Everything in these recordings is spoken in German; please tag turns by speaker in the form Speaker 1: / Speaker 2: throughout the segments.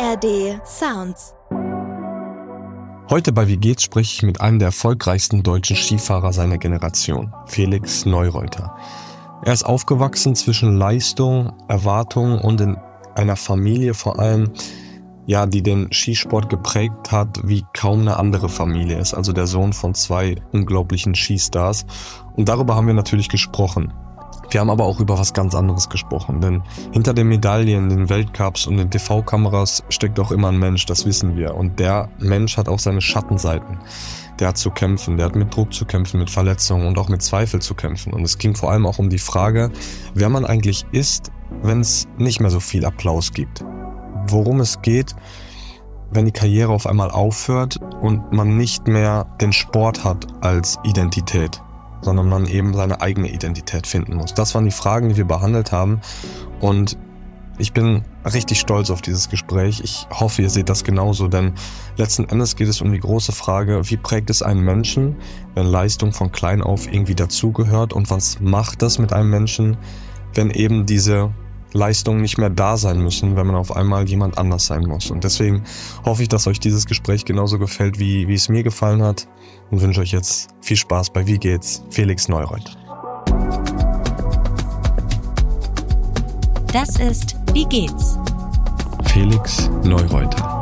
Speaker 1: ARD Sounds.
Speaker 2: Heute bei Wie geht's spreche ich mit einem der erfolgreichsten deutschen Skifahrer seiner Generation, Felix Neureuter. Er ist aufgewachsen zwischen Leistung, Erwartung und in einer Familie vor allem, die den Skisport geprägt hat, wie kaum eine andere Familie. Er ist also der Sohn von 2 unglaublichen Skistars. Und darüber haben wir natürlich gesprochen. Wir haben aber auch über was ganz anderes gesprochen, denn hinter den Medaillen, den Weltcups und den TV-Kameras steckt auch immer ein Mensch, das wissen wir. Und der Mensch hat auch seine Schattenseiten. Der hat zu kämpfen, der hat mit Druck zu kämpfen, mit Verletzungen und auch mit Zweifel zu kämpfen. Und es ging vor allem auch um die Frage, wer man eigentlich ist, wenn es nicht mehr so viel Applaus gibt. Worum es geht, wenn die Karriere auf einmal aufhört und man nicht mehr den Sport hat als Identität, sondern man eben seine eigene Identität finden muss. Das waren die Fragen, die wir behandelt haben, und ich bin richtig stolz auf dieses Gespräch. Ich hoffe, ihr seht das genauso, denn letzten Endes geht es um die große Frage, wie prägt es einen Menschen, wenn Leistung von klein auf irgendwie dazugehört, und was macht das mit einem Menschen, wenn eben diese Leistungen nicht mehr da sein müssen, wenn man auf einmal jemand anders sein muss. Und deswegen hoffe ich, dass euch dieses Gespräch genauso gefällt, wie es mir gefallen hat, und wünsche euch jetzt viel Spaß bei Wie geht's? Felix Neureuter.
Speaker 1: Das ist Wie geht's?
Speaker 2: Felix Neureuter.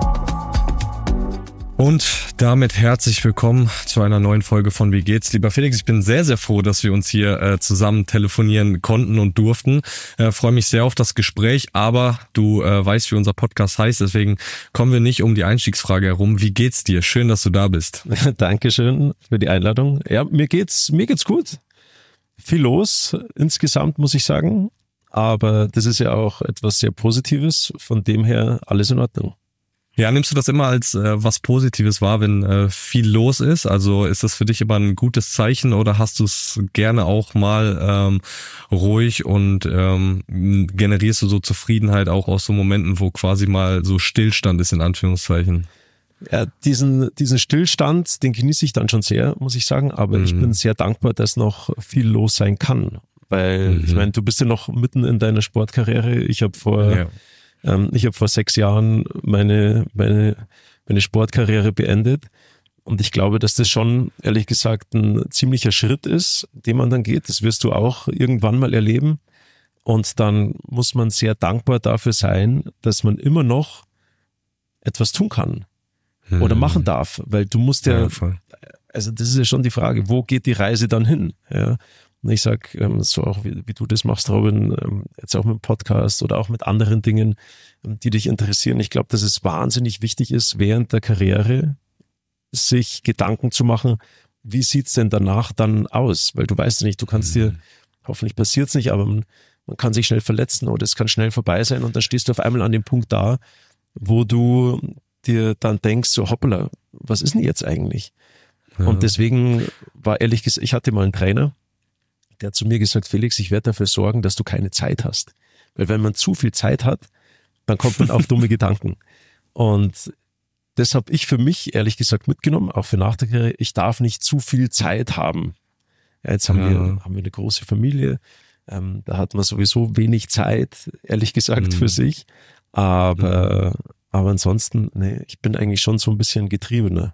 Speaker 2: Und damit herzlich willkommen zu einer neuen Folge von Wie geht's? Lieber Felix, ich bin sehr, sehr froh, dass wir uns hier zusammen telefonieren konnten und durften. Freue mich sehr auf das Gespräch, aber du weißt, wie unser Podcast heißt, deswegen kommen wir nicht um die Einstiegsfrage herum. Wie geht's dir? Schön, dass du da bist.
Speaker 3: Dankeschön für die Einladung. Ja, mir geht's gut. Viel los insgesamt, muss ich sagen. Aber das ist ja auch etwas sehr Positives. Von dem her alles in Ordnung.
Speaker 2: Ja, nimmst du das immer als was Positives wahr, wenn viel los ist? Also ist das für dich immer ein gutes Zeichen, oder hast du es gerne auch mal ruhig und generierst du so Zufriedenheit auch aus so Momenten, wo quasi mal so Stillstand ist, in Anführungszeichen?
Speaker 3: Ja, diesen Stillstand, den genieße ich dann schon sehr, muss ich sagen. Aber ich bin sehr dankbar, dass noch viel los sein kann. Weil ich meine, du bist ja noch mitten in deiner Sportkarriere. Ich habe vor 6 Jahren meine Sportkarriere beendet, und ich glaube, dass das schon, ehrlich gesagt, ein ziemlicher Schritt ist, den man dann geht. Das wirst du auch irgendwann mal erleben, und dann muss man sehr dankbar dafür sein, dass man immer noch etwas tun kann oder machen darf, weil du musst also das ist ja schon die Frage, wo geht die Reise dann hin? Ja. Und ich sag, so auch wie du das machst, Robin, jetzt auch mit dem Podcast oder auch mit anderen Dingen, die dich interessieren. Ich glaube, dass es wahnsinnig wichtig ist, während der Karriere sich Gedanken zu machen, wie sieht's denn danach dann aus? Weil du weißt ja nicht, du kannst dir, hoffentlich passiert's nicht, aber man kann sich schnell verletzen oder es kann schnell vorbei sein, und dann stehst du auf einmal an dem Punkt da, wo du dir dann denkst, so hoppala, was ist denn jetzt eigentlich? Ja. Und deswegen war ehrlich gesagt, ich hatte mal einen Trainer, der hat zu mir gesagt, Felix, ich werde dafür sorgen, dass du keine Zeit hast. Weil wenn man zu viel Zeit hat, dann kommt man auf dumme Gedanken. Und das habe ich für mich ehrlich gesagt mitgenommen, auch für nach der Karriere. Ich darf nicht zu viel Zeit haben. Ja, jetzt haben wir eine große Familie. Da hat man sowieso wenig Zeit, ehrlich gesagt, für sich. Aber ansonsten, ich bin eigentlich schon so ein bisschen Getriebener.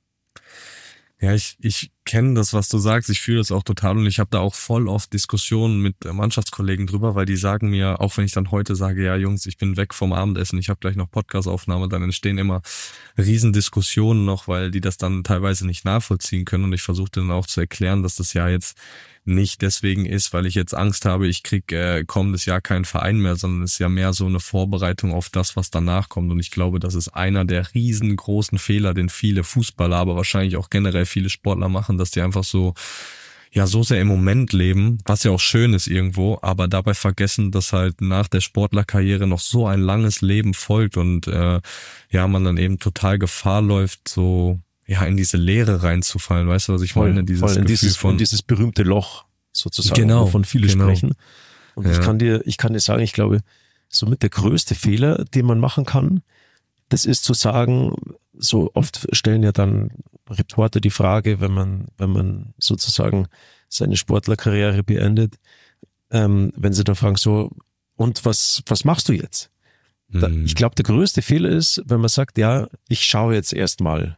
Speaker 2: Ja, ich kenne das, was du sagst. Ich fühle das auch total, und ich habe da auch voll oft Diskussionen mit Mannschaftskollegen drüber, weil die sagen mir, auch wenn ich dann heute sage, ja Jungs, ich bin weg vom Abendessen, ich habe gleich noch Podcastaufnahme, dann entstehen immer Riesendiskussionen noch, weil die das dann teilweise nicht nachvollziehen können, und ich versuche dann auch zu erklären, dass das ja jetzt nicht deswegen ist, weil ich jetzt Angst habe, ich krieg kommendes Jahr keinen Verein mehr, sondern es ist ja mehr so eine Vorbereitung auf das, was danach kommt. Und ich glaube, das ist einer der riesengroßen Fehler, den viele Fußballer, aber wahrscheinlich auch generell viele Sportler machen, dass die einfach so sehr im Moment leben, was ja auch schön ist irgendwo, aber dabei vergessen, dass halt nach der Sportlerkarriere noch so ein langes Leben folgt, und man dann eben total Gefahr läuft, so in diese Leere reinzufallen, weißt du, was ich meine?
Speaker 3: Dieses berühmte Loch sozusagen, wovon viele sprechen. Und ich kann dir sagen, ich glaube, somit der größte Fehler, den man machen kann, das ist zu sagen, so oft stellen ja dann Reporter die Frage, wenn man sozusagen seine Sportlerkarriere beendet, wenn sie dann fragen so, und was machst du jetzt? Ich glaube, der größte Fehler ist, wenn man sagt, ja, ich schaue jetzt erstmal.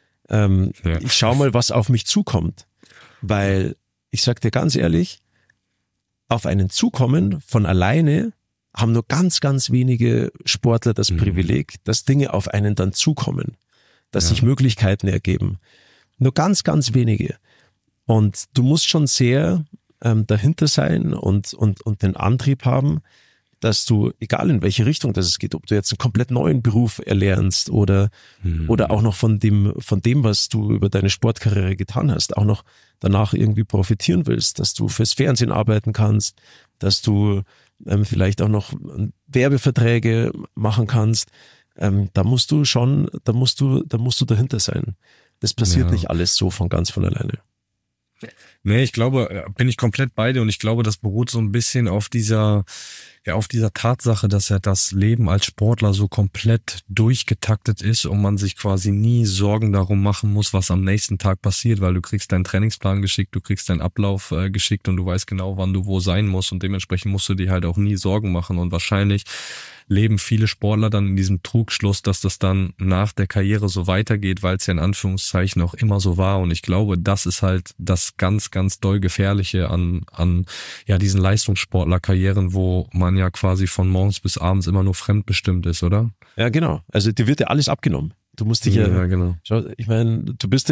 Speaker 3: Ich schaue mal, was auf mich zukommt. Weil, ich sag dir ganz ehrlich, auf einen zukommen von alleine haben nur ganz, ganz wenige Sportler das Privileg, dass Dinge auf einen dann zukommen, dass sich Möglichkeiten ergeben. Nur ganz, ganz wenige. Und du musst schon sehr dahinter sein und den Antrieb haben, dass du, egal in welche Richtung das es geht, ob du jetzt einen komplett neuen Beruf erlernst oder auch noch von dem, was du über deine Sportkarriere getan hast, auch noch danach irgendwie profitieren willst, dass du fürs Fernsehen arbeiten kannst, dass du vielleicht auch noch Werbeverträge machen kannst, da musst du dahinter sein. Das passiert nicht alles so von alleine.
Speaker 2: Nee, ich glaube, bin ich komplett bei dir und ich glaube, das beruht so ein bisschen auf dieser Tatsache, dass ja das Leben als Sportler so komplett durchgetaktet ist und man sich quasi nie Sorgen darum machen muss, was am nächsten Tag passiert, weil du kriegst deinen Trainingsplan geschickt, du kriegst deinen Ablauf geschickt und du weißt genau, wann du wo sein musst und dementsprechend musst du dir halt auch nie Sorgen machen und wahrscheinlich leben viele Sportler dann in diesem Trugschluss, dass das dann nach der Karriere so weitergeht, weil es ja in Anführungszeichen auch immer so war und ich glaube, das ist halt das ganz, ganz doll Gefährliche an diesen Leistungssportlerkarrieren, wo man ja quasi von morgens bis abends immer nur fremdbestimmt ist, oder?
Speaker 3: Ja, genau. Also dir wird ja alles abgenommen. Du musst dich
Speaker 2: genau.
Speaker 3: Schau, ich meine, du bist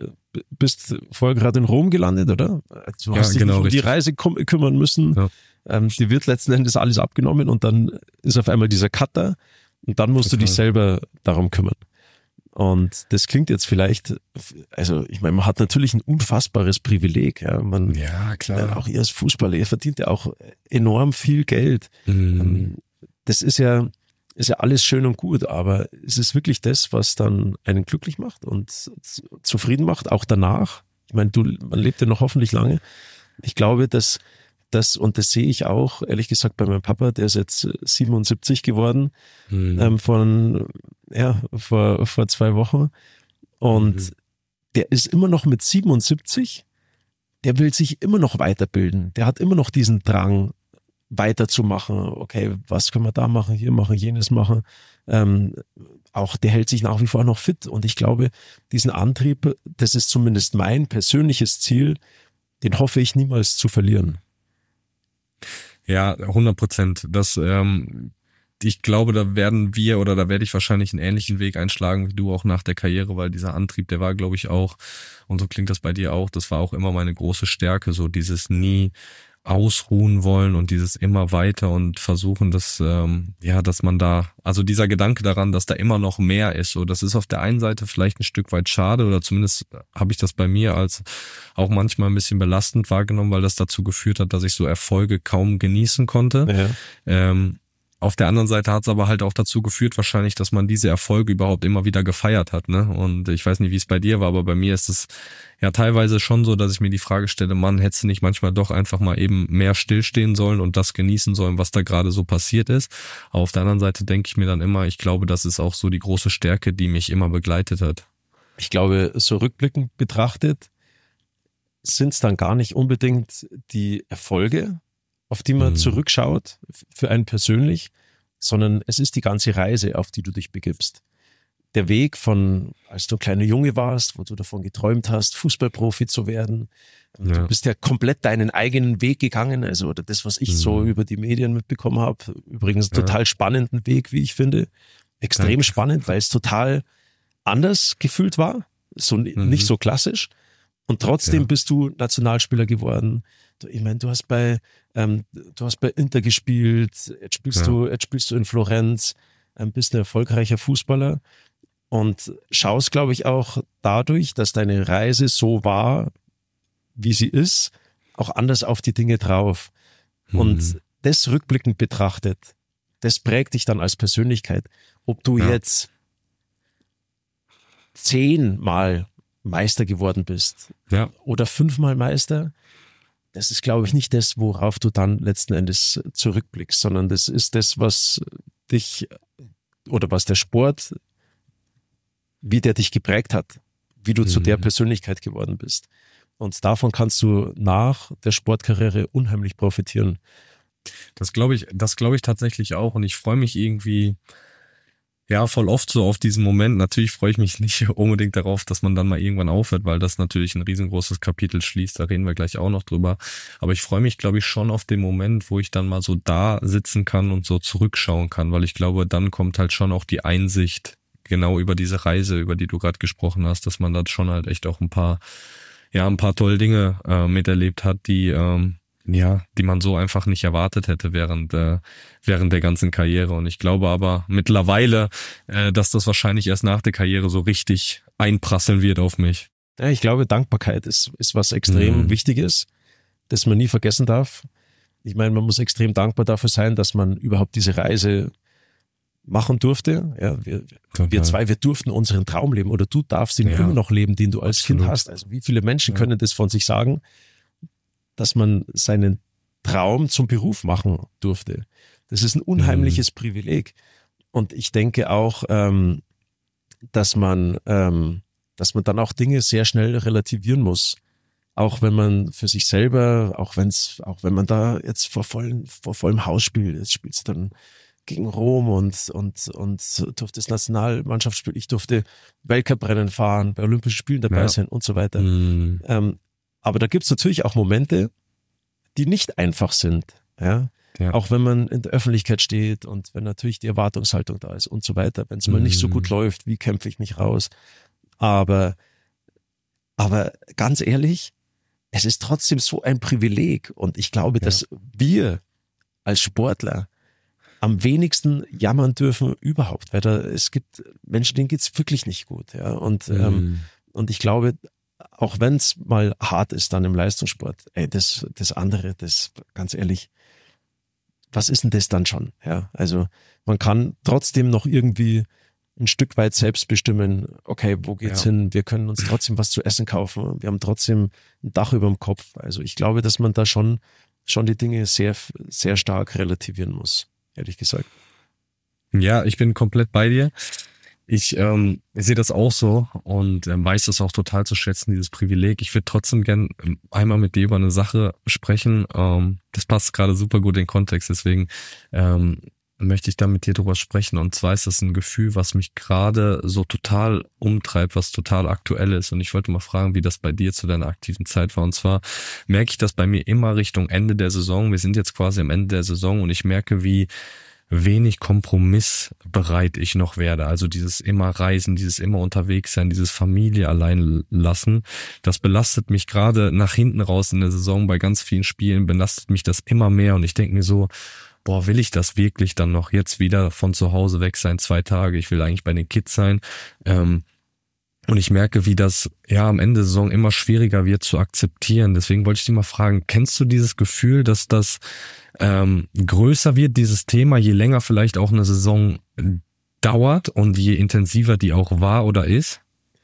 Speaker 3: vorher gerade in Rom gelandet, oder? Du hast dich nicht um die Reise kümmern müssen. Ja. Dir wird letzten Endes alles abgenommen und dann ist auf einmal dieser Cutter und dann musst du dich selber darum kümmern. Und das klingt jetzt vielleicht, also ich meine, man hat natürlich ein unfassbares Privileg. Ja, klar. Auch ihr als Fußballer, ihr verdient ja auch enorm viel Geld. Das ist ja alles schön und gut, aber ist es wirklich das, was dann einen glücklich macht und zufrieden macht, auch danach? Ich meine, man lebt ja noch hoffentlich lange. Ich glaube, dass und das sehe ich auch, ehrlich gesagt, bei meinem Papa, der ist jetzt 77 geworden, vor 2 Wochen. Und der ist immer noch mit 77, der will sich immer noch weiterbilden. Der hat immer noch diesen Drang, weiterzumachen. Okay, was können wir da machen, hier machen, jenes machen. Auch der hält sich nach wie vor noch fit. Und ich glaube, diesen Antrieb, das ist zumindest mein persönliches Ziel, den hoffe ich niemals zu verlieren.
Speaker 2: Ja, 100%. Ich glaube, da werde ich wahrscheinlich einen ähnlichen Weg einschlagen wie du auch nach der Karriere, weil dieser Antrieb, der war, glaube ich, auch, und so klingt das bei dir auch, das war auch immer meine große Stärke, so dieses nie ausruhen wollen und dieses immer weiter und versuchen, dass man da, also dieser Gedanke daran, dass da immer noch mehr ist, so, das ist auf der einen Seite vielleicht ein Stück weit schade oder zumindest habe ich das bei mir als auch manchmal ein bisschen belastend wahrgenommen, weil das dazu geführt hat, dass ich so Erfolge kaum genießen konnte. Ja. Auf der anderen Seite hat es aber halt auch dazu geführt wahrscheinlich, dass man diese Erfolge überhaupt immer wieder gefeiert hat, ne? Und ich weiß nicht, wie es bei dir war, aber bei mir ist es ja teilweise schon so, dass ich mir die Frage stelle, Mann, hättest du nicht manchmal doch einfach mal eben mehr stillstehen sollen und das genießen sollen, was da gerade so passiert ist. Aber auf der anderen Seite denke ich mir dann immer, ich glaube, das ist auch so die große Stärke, die mich immer begleitet hat.
Speaker 3: Ich glaube, so rückblickend betrachtet sind es dann gar nicht unbedingt die Erfolge, auf die man zurückschaut, für einen persönlich, sondern es ist die ganze Reise, auf die du dich begibst. Der Weg von, als du ein kleiner Junge warst, wo du davon geträumt hast, Fußballprofi zu werden. Ja. Du bist ja komplett deinen eigenen Weg gegangen, also oder das, was ich so über die Medien mitbekommen habe. Übrigens total spannenden Weg, wie ich finde. Extrem spannend, weil es total anders gefühlt war, so nicht so klassisch. Und trotzdem bist du Nationalspieler geworden. Ich meine, du hast bei Inter gespielt, jetzt spielst du in Florenz, bist ein erfolgreicher Fußballer und schaust, glaube ich, auch dadurch, dass deine Reise so war, wie sie ist, auch anders auf die Dinge drauf. Und das rückblickend betrachtet, das prägt dich dann als Persönlichkeit. Ob du jetzt 10-mal Meister geworden bist oder 5-mal Meister, das ist, glaube ich, nicht das, worauf du dann letzten Endes zurückblickst, sondern das ist das, was dich oder was der Sport, wie der dich geprägt hat, wie du zu der Persönlichkeit geworden bist. Und davon kannst du nach der Sportkarriere unheimlich profitieren.
Speaker 2: Das glaube ich tatsächlich auch und ich freue mich irgendwie, ja, voll oft so auf diesen Moment. Natürlich freue ich mich nicht unbedingt darauf, dass man dann mal irgendwann aufhört, weil das natürlich ein riesengroßes Kapitel schließt. Da reden wir gleich auch noch drüber. Aber ich freue mich, glaube ich, schon auf den Moment, wo ich dann mal so da sitzen kann und so zurückschauen kann, weil ich glaube, dann kommt halt schon auch die Einsicht genau über diese Reise, über die du gerade gesprochen hast, dass man da schon halt echt auch ein paar tolle Dinge miterlebt hat, die man so einfach nicht erwartet hätte während der ganzen Karriere. Und ich glaube aber mittlerweile, dass das wahrscheinlich erst nach der Karriere so richtig einprasseln wird auf mich.
Speaker 3: Ja, ich glaube, Dankbarkeit ist was extrem Wichtiges, das man nie vergessen darf. Ich meine, man muss extrem dankbar dafür sein, dass man überhaupt diese Reise machen durfte. Ja, wir durften unseren Traum leben oder du darfst ihn immer noch leben, den du als Kind hast. Also wie viele Menschen können das von sich sagen, dass man seinen Traum zum Beruf machen durfte. Das ist ein unheimliches Privileg. Und ich denke auch, dass man dann auch Dinge sehr schnell relativieren muss. Auch wenn man für sich selber, auch wenn man da jetzt vor vollem Haus spielt, jetzt spielst du dann gegen Rom und durfte das Nationalmannschaftsspiel, ich durfte Weltcuprennen fahren, bei Olympischen Spielen dabei sein und so weiter. Aber da gibt's natürlich auch Momente, die nicht einfach sind. Ja? Auch wenn man in der Öffentlichkeit steht und wenn natürlich die Erwartungshaltung da ist und so weiter. Wenn es mal nicht so gut läuft, wie kämpfe ich mich raus? Aber ganz ehrlich, es ist trotzdem so ein Privileg. Und ich glaube, dass wir als Sportler am wenigsten jammern dürfen überhaupt. Weil es gibt Menschen, denen geht's wirklich nicht gut. Ja? Und ich glaube, auch wenn es mal hart ist dann im Leistungssport, das andere, das ganz ehrlich, was ist denn das dann schon? Ja, also man kann trotzdem noch irgendwie ein Stück weit selbst bestimmen, okay, wo geht's hin? Wir können uns trotzdem was zu essen kaufen. Wir haben trotzdem ein Dach über dem Kopf. Also ich glaube, dass man da schon die Dinge sehr, sehr stark relativieren muss, ehrlich gesagt.
Speaker 2: Ja, ich bin komplett bei dir. Ich sehe das auch so und weiß das auch total zu schätzen, dieses Privileg. Ich würde trotzdem gern einmal mit dir über eine Sache sprechen. Das passt gerade super gut in den Kontext, deswegen möchte ich da mit dir drüber sprechen. Und zwar ist das ein Gefühl, was mich gerade so total umtreibt, was total aktuell ist. Und ich wollte mal fragen, wie das bei dir zu deiner aktiven Zeit war. Und zwar merke ich das bei mir immer Richtung Ende der Saison. Wir sind jetzt quasi am Ende der Saison und ich merke, wie wenig kompromissbereit ich noch werde. Also dieses immer Reisen, dieses immer unterwegs sein, dieses Familie allein lassen, das belastet mich gerade nach hinten raus in der Saison bei ganz vielen Spielen, belastet mich das immer mehr und ich denke mir so, boah, will ich das wirklich dann noch jetzt wieder von zu Hause weg sein, 2 Tage, ich will eigentlich bei den Kids sein, und ich merke, wie das am Ende der Saison immer schwieriger wird zu akzeptieren. Deswegen wollte ich dich mal fragen, kennst du dieses Gefühl, dass das größer wird, dieses Thema, je länger vielleicht auch eine Saison dauert und je intensiver die auch war oder ist?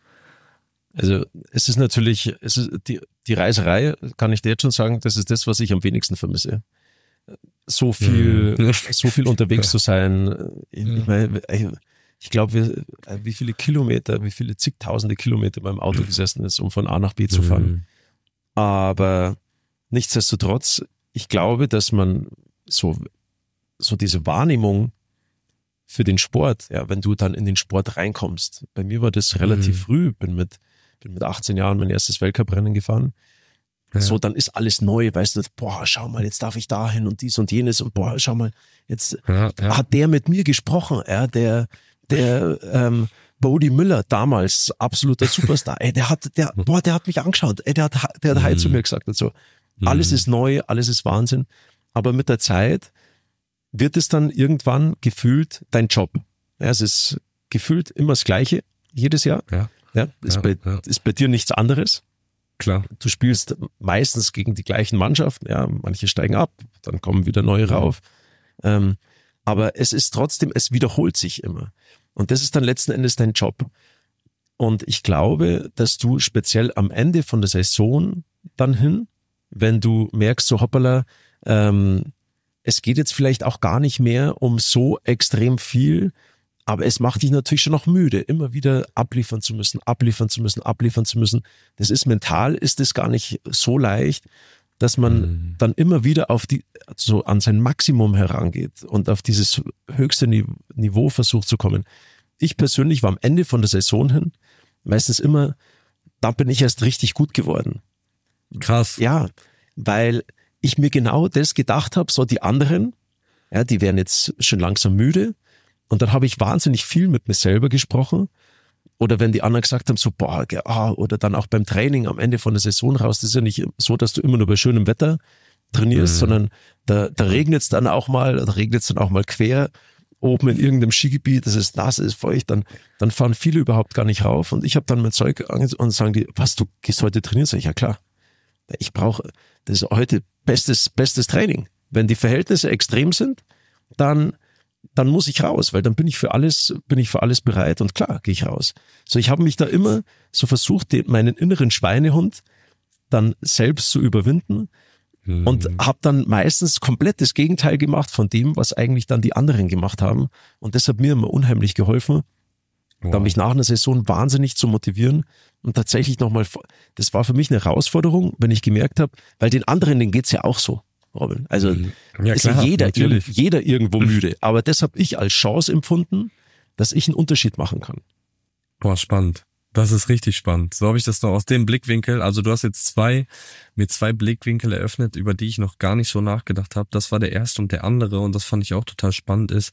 Speaker 3: Also es ist natürlich, die Reiserei, kann ich dir jetzt schon sagen, das ist das, was ich am wenigsten vermisse. So viel unterwegs zu sein. Ich meine, ich glaube, wie viele zigtausende Kilometer beim Auto gesessen ist, um von A nach B zu fahren. Aber nichtsdestotrotz, ich glaube, dass man so diese Wahrnehmung für den Sport, wenn du dann in den Sport reinkommst. Bei mir war das relativ früh, bin mit 18 Jahren mein erstes Weltcuprennen gefahren. Ja. So, dann ist alles neu, weißt du, boah, schau mal, jetzt darf ich dahin und dies und jenes und boah, schau mal, jetzt hat der mit mir gesprochen, der Bodie Müller damals, absoluter Superstar, der hat mich angeschaut, der hat Hi zu mir gesagt und so. Alles ist neu, alles ist Wahnsinn, aber mit der Zeit wird es dann irgendwann gefühlt dein Job. Ja, es ist gefühlt immer das Gleiche, jedes Jahr. Ist bei dir nichts anderes.
Speaker 2: Klar.
Speaker 3: Du spielst meistens gegen die gleichen Mannschaften, manche steigen ab, dann kommen wieder neue rauf. Aber es ist trotzdem, es wiederholt sich immer. Und das ist dann letzten Endes dein Job. Und ich glaube, dass du speziell am Ende von der Saison dann hin, wenn du merkst, so hoppala, es geht jetzt vielleicht auch gar nicht mehr um so extrem viel, aber es macht dich natürlich schon noch müde, immer wieder abliefern zu müssen. Das ist mental, ist es gar nicht so leicht, dass man dann immer wieder so an sein Maximum herangeht und auf dieses höchste Niveau versucht zu kommen. Ich persönlich war am Ende von der Saison hin meistens immer, da bin ich erst richtig gut geworden.
Speaker 2: Krass.
Speaker 3: Ja, weil ich mir genau das gedacht habe, so die anderen, ja, die werden jetzt schon langsam müde und dann habe ich wahnsinnig viel mit mir selber gesprochen. Oder wenn die anderen gesagt haben, so, boah, oder dann auch beim Training am Ende von der Saison raus, das ist ja nicht so, dass du immer nur bei schönem Wetter trainierst, sondern da regnet es dann auch mal, quer oben in irgendeinem Skigebiet, das ist nass, ist feucht, dann fahren viele überhaupt gar nicht rauf und ich habe dann mein Zeug und sagen die, was, du gehst heute trainieren? Sag ich, ja klar, das ist heute bestes Training. Wenn die Verhältnisse extrem sind, dann muss ich raus, weil dann bin ich für alles bereit und klar gehe ich raus. So, ich habe mich da immer so versucht, meinen inneren Schweinehund dann selbst zu überwinden und habe dann meistens komplett das Gegenteil gemacht von dem, was eigentlich dann die anderen gemacht haben und das hat mir immer unheimlich geholfen, da mich nach einer Saison wahnsinnig zu motivieren und tatsächlich nochmal, das war für mich eine Herausforderung, wenn ich gemerkt habe, weil den anderen, denen geht's ja auch so. Robin. Also
Speaker 2: ja,
Speaker 3: ist
Speaker 2: klar,
Speaker 3: jeder irgendwo müde. Aber das habe ich als Chance empfunden, dass ich einen Unterschied machen kann.
Speaker 2: Boah, spannend. Das ist richtig spannend. So habe ich das noch aus dem Blickwinkel. Also du hast jetzt mir zwei Blickwinkel eröffnet, über die ich noch gar nicht so nachgedacht habe. Das war der erste und der andere und das fand ich auch total spannend ist.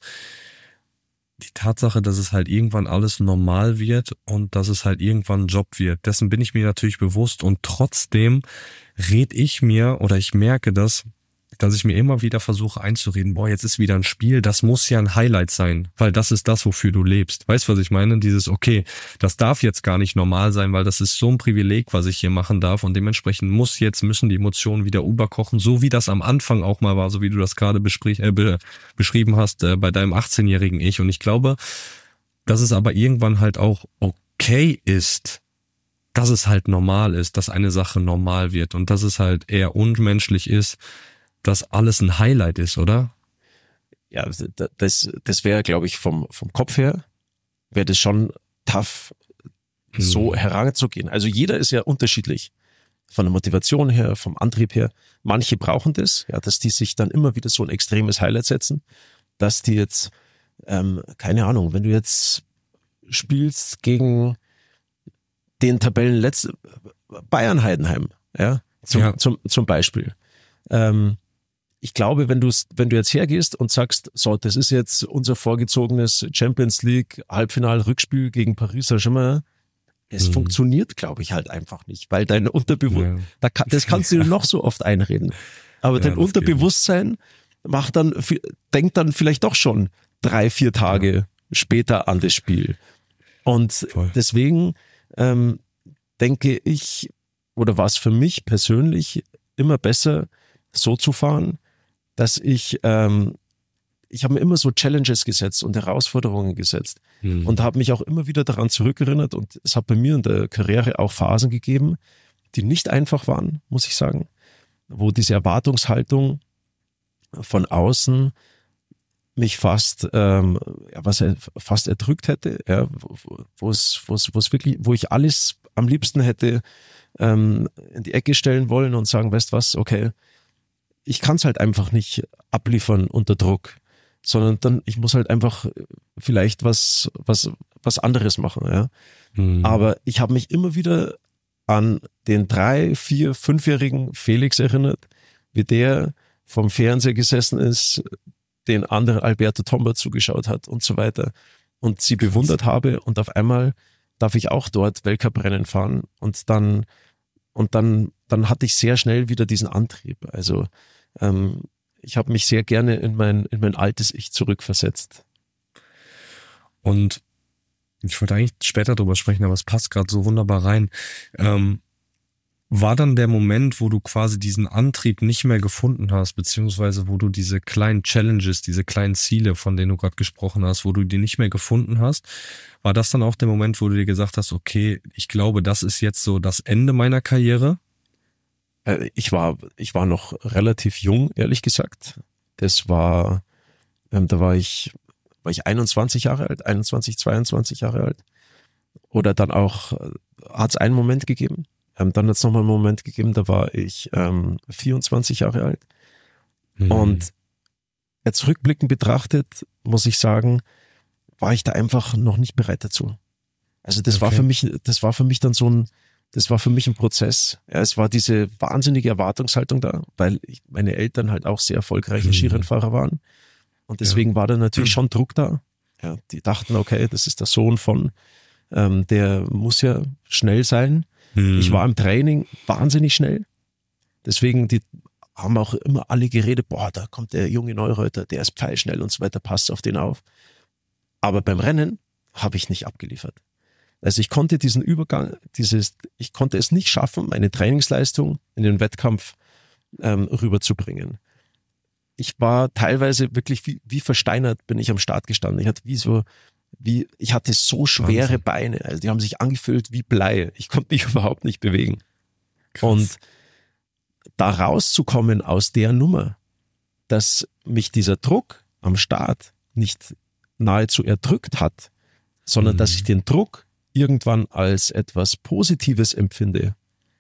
Speaker 2: Die Tatsache, dass es halt irgendwann alles normal wird und dass es halt irgendwann ein Job wird. Dessen bin ich mir natürlich bewusst und trotzdem red ich mir oder ich merke das, dass ich mir immer wieder versuche einzureden, boah, jetzt ist wieder ein Spiel, das muss ja ein Highlight sein, weil das ist das, wofür du lebst. Weißt du, was ich meine? Dieses, okay, das darf jetzt gar nicht normal sein, weil das ist so ein Privileg, was ich hier machen darf und dementsprechend müssen die Emotionen wieder überkochen, so wie das am Anfang auch mal war, so wie du das gerade beschrieben hast bei deinem 18-jährigen Ich. Und ich glaube, dass es aber irgendwann halt auch okay ist, dass es halt normal ist, dass eine Sache normal wird und dass es halt eher unmenschlich ist, dass alles ein Highlight ist, oder?
Speaker 3: Ja, das wäre, glaube ich, vom Kopf her, wäre das schon tough, so heranzugehen. Also jeder ist ja unterschiedlich. Von der Motivation her, vom Antrieb her. Manche brauchen das, ja, dass die sich dann immer wieder so ein extremes Highlight setzen, dass die jetzt, keine Ahnung, wenn du jetzt spielst gegen den Tabellenletzten Bayern Heidenheim, ja, zum Beispiel. Ich glaube, wenn du jetzt hergehst und sagst, so, das ist jetzt unser vorgezogenes Champions League Halbfinal-Rückspiel gegen Paris Saint-Germain, es funktioniert, glaube ich, halt einfach nicht, weil dein Unterbewusstsein, das kannst du dir noch so oft einreden, aber dein Unterbewusstsein denkt dann vielleicht doch schon 3-4 Tage später an das Spiel. Und deswegen denke ich, oder war es für mich persönlich immer besser, so zu fahren, dass ich habe mir immer so Challenges gesetzt und Herausforderungen gesetzt und habe mich auch immer wieder daran zurückerinnert und es hat bei mir in der Karriere auch Phasen gegeben, die nicht einfach waren, muss ich sagen, wo diese Erwartungshaltung von außen mich fast erdrückt hätte, ja, wo ich alles am liebsten hätte in die Ecke stellen wollen und sagen, weißt was, okay, ich kann es halt einfach nicht abliefern unter Druck, sondern dann, ich muss halt einfach vielleicht was anderes machen, ja. Aber ich habe mich immer wieder an den 3-, 4-, 5-jährigen Felix erinnert, wie der vom Fernseher gesessen ist, den anderen Alberto Tomba zugeschaut hat und so weiter und sie bewundert habe und auf einmal darf ich auch dort Weltcuprennen fahren und dann hatte ich sehr schnell wieder diesen Antrieb. Also ich habe mich sehr gerne in mein altes Ich zurückversetzt.
Speaker 2: Und ich wollte eigentlich später drüber sprechen, aber es passt gerade so wunderbar rein. War dann der Moment, wo du quasi diesen Antrieb nicht mehr gefunden hast, beziehungsweise wo du diese kleinen Challenges, diese kleinen Ziele, von denen du gerade gesprochen hast, wo du die nicht mehr gefunden hast, war das dann auch der Moment, wo du dir gesagt hast, okay, ich glaube, das ist jetzt so das Ende meiner Karriere?
Speaker 3: Ich war noch relativ jung, ehrlich gesagt. Das war, da war ich 21 Jahre alt, 21, 22 Jahre alt. Oder dann auch, hat es einen Moment gegeben, Dann hat es nochmal einen Moment gegeben, da war ich 24 Jahre alt. Und jetzt rückblickend betrachtet, muss ich sagen, war ich da einfach noch nicht bereit dazu. Also das war für mich dann das war für mich ein Prozess. Ja, es war diese wahnsinnige Erwartungshaltung da, weil meine Eltern halt auch sehr erfolgreiche Skirennfahrer waren. Und deswegen war da natürlich schon Druck da. Ja, die dachten, okay, das ist der Sohn von, der muss ja schnell sein. Ich war im Training wahnsinnig schnell. Deswegen, die haben auch immer alle geredet, boah, da kommt der junge Neureuter, der ist pfeilschnell und so weiter, passt auf den auf. Aber beim Rennen habe ich nicht abgeliefert. Also ich konnte diesen Übergang, ich konnte es nicht schaffen, meine Trainingsleistung in den Wettkampf rüberzubringen. Ich war teilweise wirklich wie versteinert, bin ich am Start gestanden. Ich hatte so schwere Beine, also die haben sich angefühlt wie Blei. Ich konnte mich überhaupt nicht bewegen. Krass. Und da rauszukommen aus der Nummer, dass mich dieser Druck am Start nicht nahezu erdrückt hat, sondern dass ich den Druck irgendwann als etwas Positives empfinde,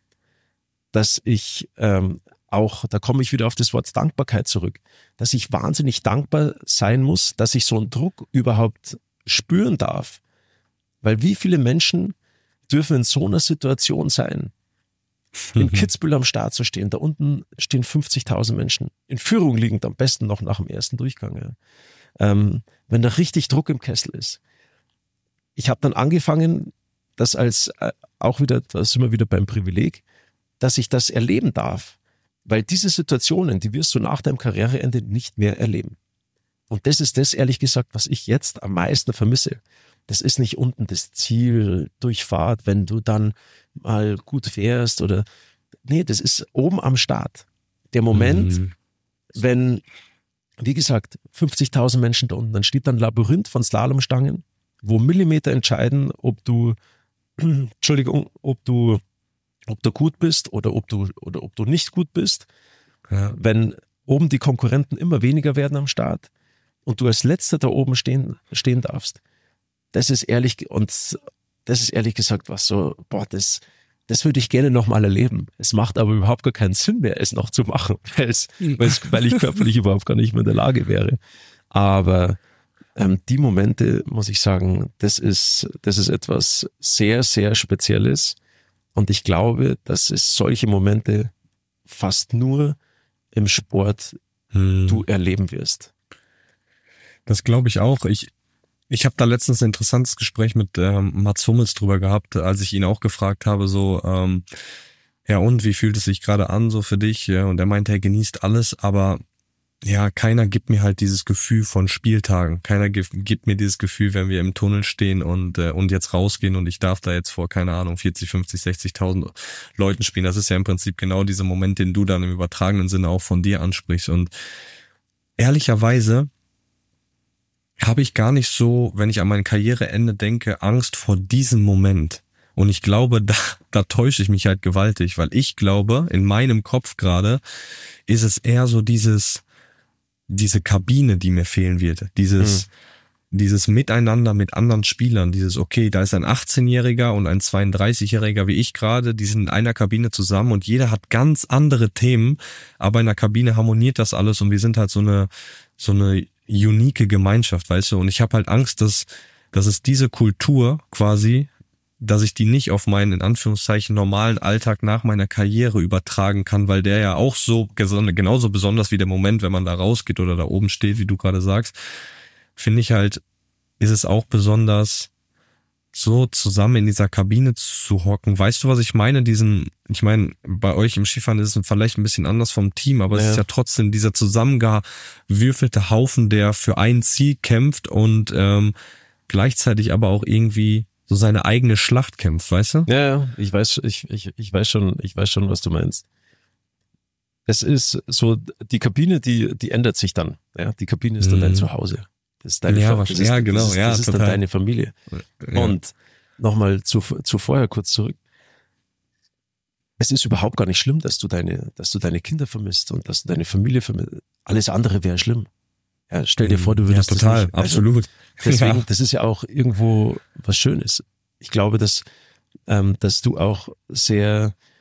Speaker 3: dass ich auch, da komme ich wieder auf das Wort Dankbarkeit zurück, dass ich wahnsinnig dankbar sein muss, dass ich so einen Druck überhaupt spüren darf. Weil wie viele Menschen dürfen in so einer Situation sein, in Kitzbühel am Start zu stehen, da unten stehen 50.000 Menschen, in Führung liegend, am besten noch nach dem ersten Durchgang. Ja. Wenn da richtig Druck im Kessel ist. Ich habe dann angefangen, das als auch wieder, da sind wir wieder beim Privileg, dass ich das erleben darf. Weil diese Situationen, die wirst du nach deinem Karriereende nicht mehr erleben. Und das ist das, ehrlich gesagt, was ich jetzt am meisten vermisse. Das ist nicht unten das Ziel, Durchfahrt, wenn du dann mal gut fährst oder, nee, das ist oben am Start. Der Moment, wenn, wie gesagt, 50.000 Menschen da unten, dann steht dann ein Labyrinth von Slalomstangen, wo Millimeter entscheiden, ob du gut bist oder ob du nicht gut bist. Ja. Wenn oben die Konkurrenten immer weniger werden am Start und du als Letzter da oben stehen darfst, das ist ehrlich gesagt was so, boah, das würde ich gerne nochmal erleben. Es macht aber überhaupt gar keinen Sinn mehr, es noch zu machen, weil ich körperlich überhaupt gar nicht mehr in der Lage wäre. Aber die Momente, muss ich sagen, das ist etwas sehr, sehr Spezielles. Und ich glaube, dass es solche Momente fast nur im Sport du erleben wirst.
Speaker 2: Das glaube ich auch. Ich habe da letztens ein interessantes Gespräch mit Mats Hummels drüber gehabt, als ich ihn auch gefragt habe, so, ja und, wie fühlt es sich gerade an so für dich? Ja, und er meinte, er genießt alles, aber ja, keiner gibt mir halt dieses Gefühl von Spieltagen. Keiner gibt mir dieses Gefühl, wenn wir im Tunnel stehen und jetzt rausgehen und ich darf da jetzt vor, keine Ahnung, 40, 50, 60.000 Leuten spielen. Das ist ja im Prinzip genau dieser Moment, den du dann im übertragenen Sinne auch von dir ansprichst. Und ehrlicherweise habe ich gar nicht so, wenn ich an mein Karriereende denke, Angst vor diesem Moment. Und ich glaube, da täusche ich mich halt gewaltig, weil ich glaube, in meinem Kopf gerade ist es eher so diese Kabine, die mir fehlen wird, dieses Miteinander mit anderen Spielern, dieses, okay, da ist ein 18-Jähriger und ein 32-Jähriger wie ich gerade, die sind in einer Kabine zusammen und jeder hat ganz andere Themen, aber in der Kabine harmoniert das alles und wir sind halt so eine unique Gemeinschaft, weißt du, und ich habe halt Angst, dass es diese Kultur quasi, dass ich die nicht auf meinen, in Anführungszeichen, normalen Alltag nach meiner Karriere übertragen kann, weil der ja auch so genauso besonders wie der Moment, wenn man da rausgeht oder da oben steht, wie du gerade sagst, finde ich halt, ist es auch besonders, so zusammen in dieser Kabine zu hocken. Weißt du, was ich meine? Ich meine, bei euch im Skifahren ist es vielleicht ein bisschen anders vom Team, aber es ist ja trotzdem dieser zusammengewürfelte Haufen, der für ein Ziel kämpft und gleichzeitig aber auch irgendwie so seine eigene Schlacht kämpft, weißt du?
Speaker 3: Ja, ich weiß schon, was du meinst. Es ist so, die Kabine, die ändert sich dann. Ja, die Kabine ist dann dein Zuhause. Das ist deine das ist dann deine Familie. Ja. Und nochmal zu vorher kurz zurück. Es ist überhaupt gar nicht schlimm, dass du deine Kinder vermisst und dass du deine Familie vermisst. Alles andere wäre schlimm. Ja, stell dir vor, du würdest
Speaker 2: total, das nicht.
Speaker 3: Absolut. Deswegen, das ist ja auch irgendwo was Schönes. Ich glaube, dass du auch sehr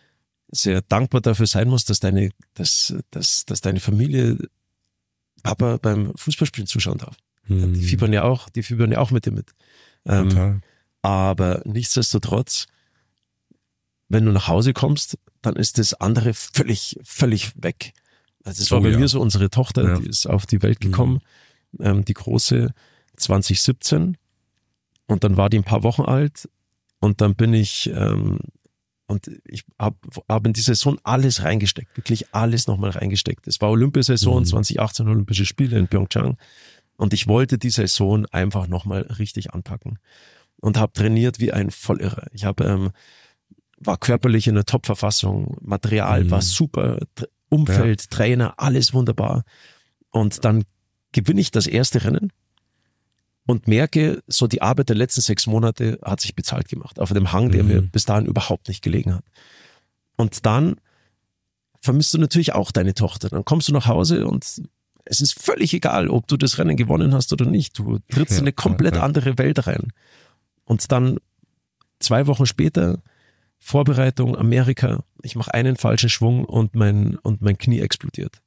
Speaker 3: sehr dankbar dafür sein musst, dass deine Familie Papa beim Fußballspielen zuschauen darf. Die fiebern ja auch mit dir mit. Aber nichtsdestotrotz, wenn du nach Hause kommst, dann ist das andere völlig weg. Also es war bei mir so, unsere Tochter, die ist auf die Welt gekommen, die große 2017, und dann war die ein paar Wochen alt, und dann bin ich hab in die Saison alles reingesteckt, wirklich alles nochmal reingesteckt. Es war Olympiasaison, 2018 Olympische Spiele in Pyeongchang, und ich wollte die Saison einfach nochmal richtig anpacken und habe trainiert wie ein Vollirrer. Ich war körperlich in einer Top-Verfassung, Material war super, Umfeld, Trainer, alles wunderbar. Und dann gewinne ich das erste Rennen und merke, so die Arbeit der letzten 6 Monate hat sich bezahlt gemacht, auf dem Hang, der mir bis dahin überhaupt nicht gelegen hat. Und dann vermisst du natürlich auch deine Tochter. Dann kommst du nach Hause und es ist völlig egal, ob du das Rennen gewonnen hast oder nicht. Du trittst in eine komplett andere Welt rein. Und dann 2 Wochen später, Vorbereitung, Amerika, ich mache einen falschen Schwung und mein Knie explodiert.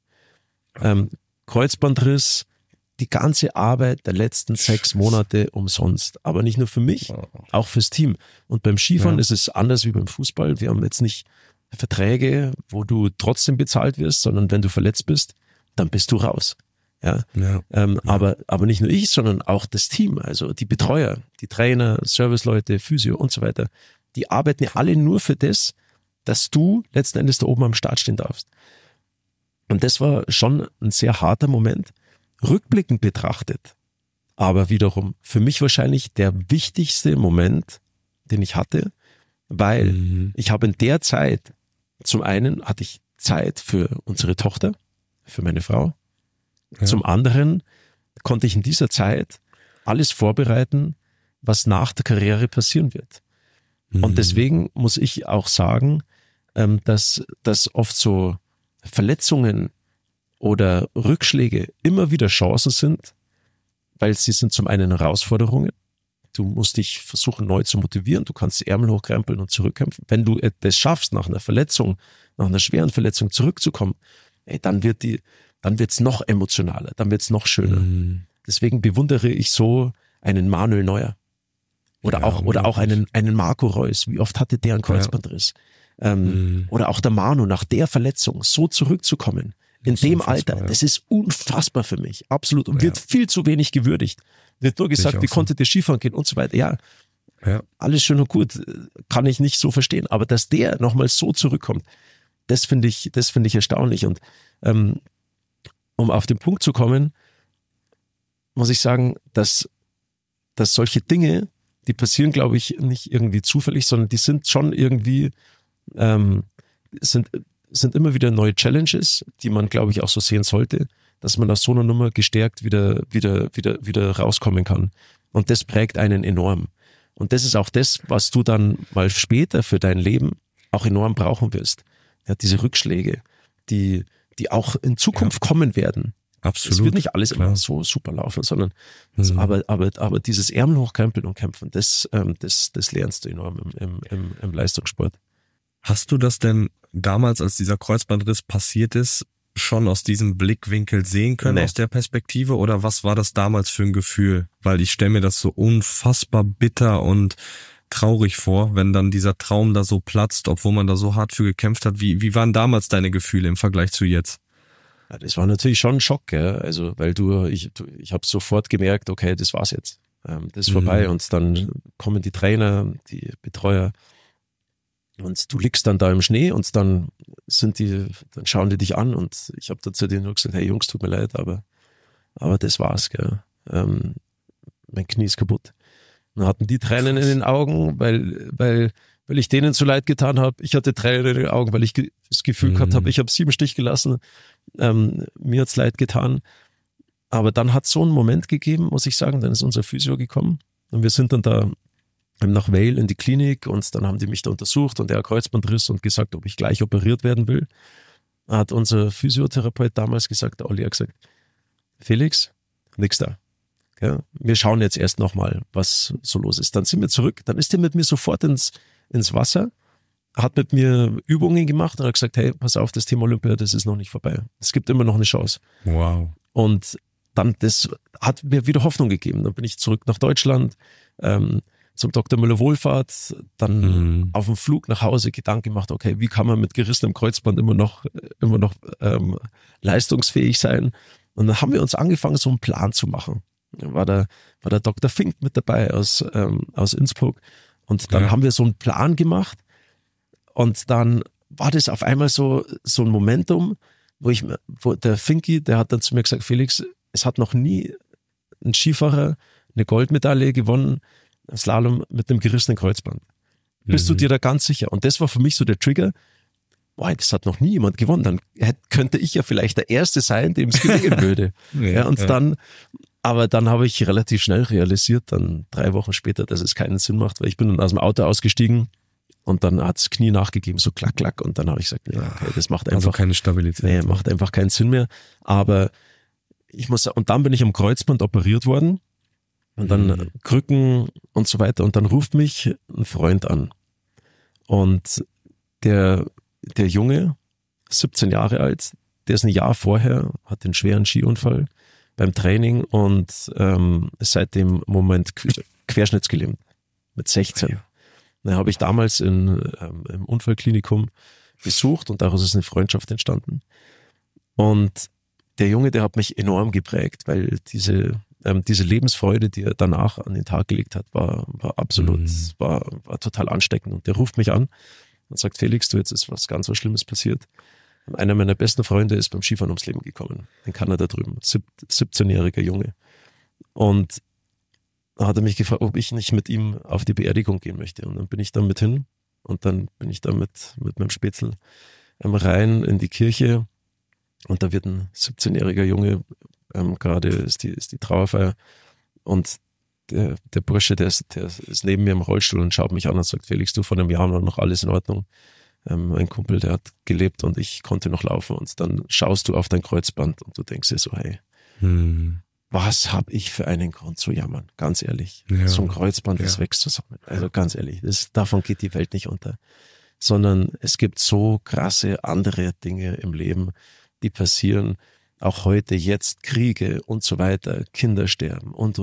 Speaker 3: Kreuzbandriss, die ganze Arbeit der letzten 6 Monate umsonst. Aber nicht nur für mich, auch fürs Team. Und beim Skifahren ist es anders wie beim Fußball. Wir haben jetzt nicht Verträge, wo du trotzdem bezahlt wirst, sondern wenn du verletzt bist, dann bist du raus. Aber nicht nur ich, sondern auch das Team, also die Betreuer, die Trainer, Serviceleute, Physio und so weiter. Die arbeiten ja alle nur für das, dass du letzten Endes da oben am Start stehen darfst. Und das war schon ein sehr harter Moment, rückblickend betrachtet. Aber wiederum für mich wahrscheinlich der wichtigste Moment, den ich hatte, weil ich habe in der Zeit, zum einen hatte ich Zeit für unsere Tochter, für meine Frau. Zum anderen konnte ich in dieser Zeit alles vorbereiten, was nach der Karriere passieren wird. Und deswegen muss ich auch sagen, dass oft so Verletzungen oder Rückschläge immer wieder Chancen sind, weil sie sind zum einen Herausforderungen. Du musst dich versuchen neu zu motivieren, du kannst Ärmel hochkrempeln und zurückkämpfen. Wenn du das schaffst, nach einer Verletzung, nach einer schweren Verletzung zurückzukommen, dann wird's noch emotionaler, dann wird's noch schöner. Deswegen bewundere ich so einen Manuel Neuer. Oder auch einen Marco Reus. Wie oft hatte der einen Kreuzbandriss? Oder auch der Manu, nach der Verletzung so zurückzukommen. In dem Alter, das ist unfassbar für mich. Absolut. Und wird viel zu wenig gewürdigt. Wird nur gesagt, wie konnte der Skifahren gehen und so weiter. Ja, alles schön und gut. Kann ich nicht so verstehen. Aber dass der nochmal so zurückkommt, das finde ich erstaunlich. Und um auf den Punkt zu kommen, muss ich sagen, dass solche Dinge, die passieren, glaube ich, nicht irgendwie zufällig, sondern die sind schon irgendwie, sind immer wieder neue Challenges, die man, glaube ich, auch so sehen sollte, dass man aus so einer Nummer gestärkt wieder rauskommen kann. Und das prägt einen enorm. Und das ist auch das, was du dann mal später für dein Leben auch enorm brauchen wirst. Ja, diese Rückschläge, die auch in Zukunft kommen werden.
Speaker 2: Absolut.
Speaker 3: Es wird nicht alles immer so super laufen, sondern aber dieses Ärmel hochkrempeln und kämpfen, das lernst du enorm im Leistungssport.
Speaker 2: Hast du das denn damals, als dieser Kreuzbandriss passiert ist, schon aus diesem Blickwinkel sehen können, aus der Perspektive? Oder was war das damals für ein Gefühl? Weil ich stelle mir das so unfassbar bitter und traurig vor, wenn dann dieser Traum da so platzt, obwohl man da so hart für gekämpft hat. Wie waren damals deine Gefühle im Vergleich zu jetzt?
Speaker 3: Ja, das war natürlich schon ein Schock, gell? Also, weil ich habe sofort gemerkt, okay, das war's jetzt. Das ist vorbei, und dann kommen die Trainer, die Betreuer, und du liegst dann da im Schnee, und dann schauen die dich an, und ich habe dann zu denen nur gesagt, hey Jungs, tut mir leid, aber das war's, gell? Mein Knie ist kaputt. Dann hatten die Tränen in den Augen, weil ich denen so leid getan habe. Ich hatte Tränen in den Augen, weil ich das Gefühl gehabt habe, ich habe 7 Stich gelassen. Mir hat's leid getan. Aber dann hat es so einen Moment gegeben, muss ich sagen, dann ist unser Physio gekommen, und wir sind dann da nach Vail in die Klinik, und dann haben die mich da untersucht, und der hat Kreuzbandriss und gesagt, ob ich gleich operiert werden will. Hat unser Physiotherapeut damals gesagt, der Olli hat gesagt, Felix, nix da. Ja, wir schauen jetzt erst nochmal, was so los ist. Dann sind wir zurück, dann ist er mit mir sofort ins Wasser, hat mit mir Übungen gemacht und hat gesagt, hey, pass auf, das Thema Olympia, das ist noch nicht vorbei. Es gibt immer noch eine Chance.
Speaker 2: Wow.
Speaker 3: Und dann, das hat mir wieder Hoffnung gegeben. Dann bin ich zurück nach Deutschland, zum Dr. Müller-Wohlfahrt, dann auf dem Flug nach Hause Gedanken gemacht, okay, wie kann man mit gerissenem Kreuzband immer noch leistungsfähig sein? Und dann haben wir uns angefangen, so einen Plan zu machen. Da war der Dr. Fink mit dabei aus Innsbruck. Und dann haben wir so einen Plan gemacht. Und dann war das auf einmal so ein Momentum, wo der Finki, der hat dann zu mir gesagt, Felix, es hat noch nie ein Skifahrer eine Goldmedaille gewonnen, Slalom mit einem gerissenen Kreuzband. Bist du dir da ganz sicher? Und das war für mich so der Trigger. Boah, das hat noch nie jemand gewonnen. Dann könnte ich ja vielleicht der Erste sein, dem es gelingen würde. Aber dann habe ich relativ schnell realisiert, dann 3 Wochen später, dass es keinen Sinn macht, weil ich bin dann aus dem Auto ausgestiegen und dann hat das Knie nachgegeben, so klack, klack. Und dann habe ich gesagt, ja, okay, das macht einfach
Speaker 2: keine Stabilität.
Speaker 3: Nee, macht einfach keinen Sinn mehr. Aber ich muss sagen, und dann bin ich am Kreuzband operiert worden. Und dann Krücken und so weiter. Und dann ruft mich ein Freund an. Und der Junge, 17 Jahre alt, der ist ein Jahr vorher, hat einen schweren Skiunfall beim Training und ist seit dem Moment querschnittsgelähmt. Mit 16. Da habe ich damals im Unfallklinikum besucht und daraus ist eine Freundschaft entstanden. Und der Junge, der hat mich enorm geprägt, weil diese Lebensfreude, die er danach an den Tag gelegt hat, war absolut, war total ansteckend. Und der ruft mich an und sagt, Felix, jetzt ist was ganz was Schlimmes passiert. Einer meiner besten Freunde ist beim Skifahren ums Leben gekommen, in Kanada drüben, 17-jähriger Junge. Und da hat er mich gefragt, ob ich nicht mit ihm auf die Beerdigung gehen möchte. Und dann bin ich da mit hin und dann bin ich da mit meinem Spätzl rein in die Kirche und da wird ein 17-jähriger Junge, gerade ist die Trauerfeier und der Bursche, der ist neben mir im Rollstuhl und schaut mich an und sagt, Felix, du, vor einem Jahr war noch alles in Ordnung. Ein Kumpel, der hat gelebt und ich konnte noch laufen. Und dann schaust du auf dein Kreuzband und du denkst dir so, hey, was habe ich für einen Grund zu jammern? Ganz ehrlich. Ja. So ein Kreuzband, das wächst zusammen. Also ganz ehrlich, davon geht die Welt nicht unter. Sondern es gibt so krasse andere Dinge im Leben, die passieren. Auch heute, jetzt Kriege und so weiter, Kinder sterben und.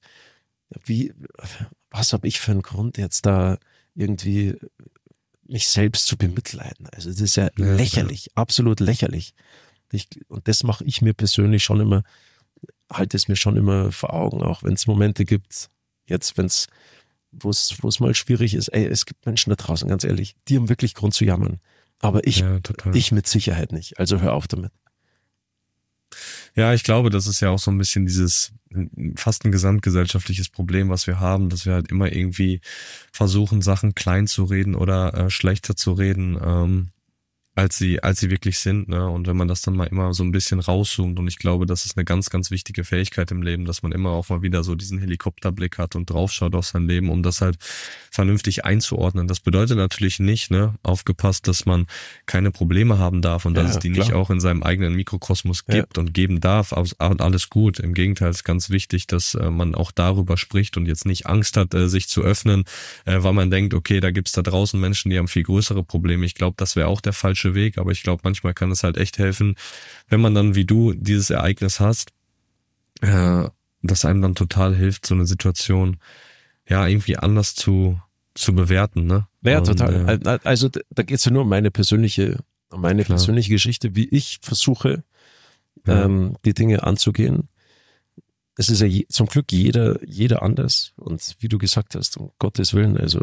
Speaker 3: Was habe ich für einen Grund jetzt da irgendwie mich selbst zu bemitleiden? Also das ist ja lächerlich, absolut lächerlich. Und das mache ich mir persönlich schon immer, halte es mir schon immer vor Augen, auch wenn es Momente gibt, jetzt wo es mal schwierig ist, es gibt Menschen da draußen, ganz ehrlich, die haben wirklich Grund zu jammern. Aber ich mit Sicherheit nicht. Also hör auf damit.
Speaker 2: Ja, ich glaube, das ist ja auch so ein bisschen dieses fast ein gesamtgesellschaftliches Problem, was wir haben, dass wir halt immer irgendwie versuchen, Sachen klein zu reden oder schlechter zu reden, als sie wirklich sind, ne? Und wenn man das dann mal immer so ein bisschen rauszoomt, und ich glaube, das ist eine ganz, ganz wichtige Fähigkeit im Leben, dass man immer auch mal wieder so diesen Helikopterblick hat und draufschaut auf sein Leben, um das halt vernünftig einzuordnen. Das bedeutet natürlich nicht, ne, aufgepasst, dass man keine Probleme haben darf und dass es die nicht auch in seinem eigenen Mikrokosmos gibt und geben darf. Alles gut. Im Gegenteil ist ganz wichtig, dass man auch darüber spricht und jetzt nicht Angst hat, sich zu öffnen, weil man denkt, okay, da gibt's da draußen Menschen, die haben viel größere Probleme. Ich glaube, das wäre auch der falsche Weg, aber ich glaube, manchmal kann es halt echt helfen, wenn man dann wie du dieses Ereignis hast, das einem dann total hilft, so eine Situation irgendwie anders zu bewerten, ne?
Speaker 3: Ja, total. Also da geht's ja nur um meine persönliche Geschichte, wie ich versuche, die Dinge anzugehen. Es ist ja zum Glück jeder anders und wie du gesagt hast, um Gottes Willen, also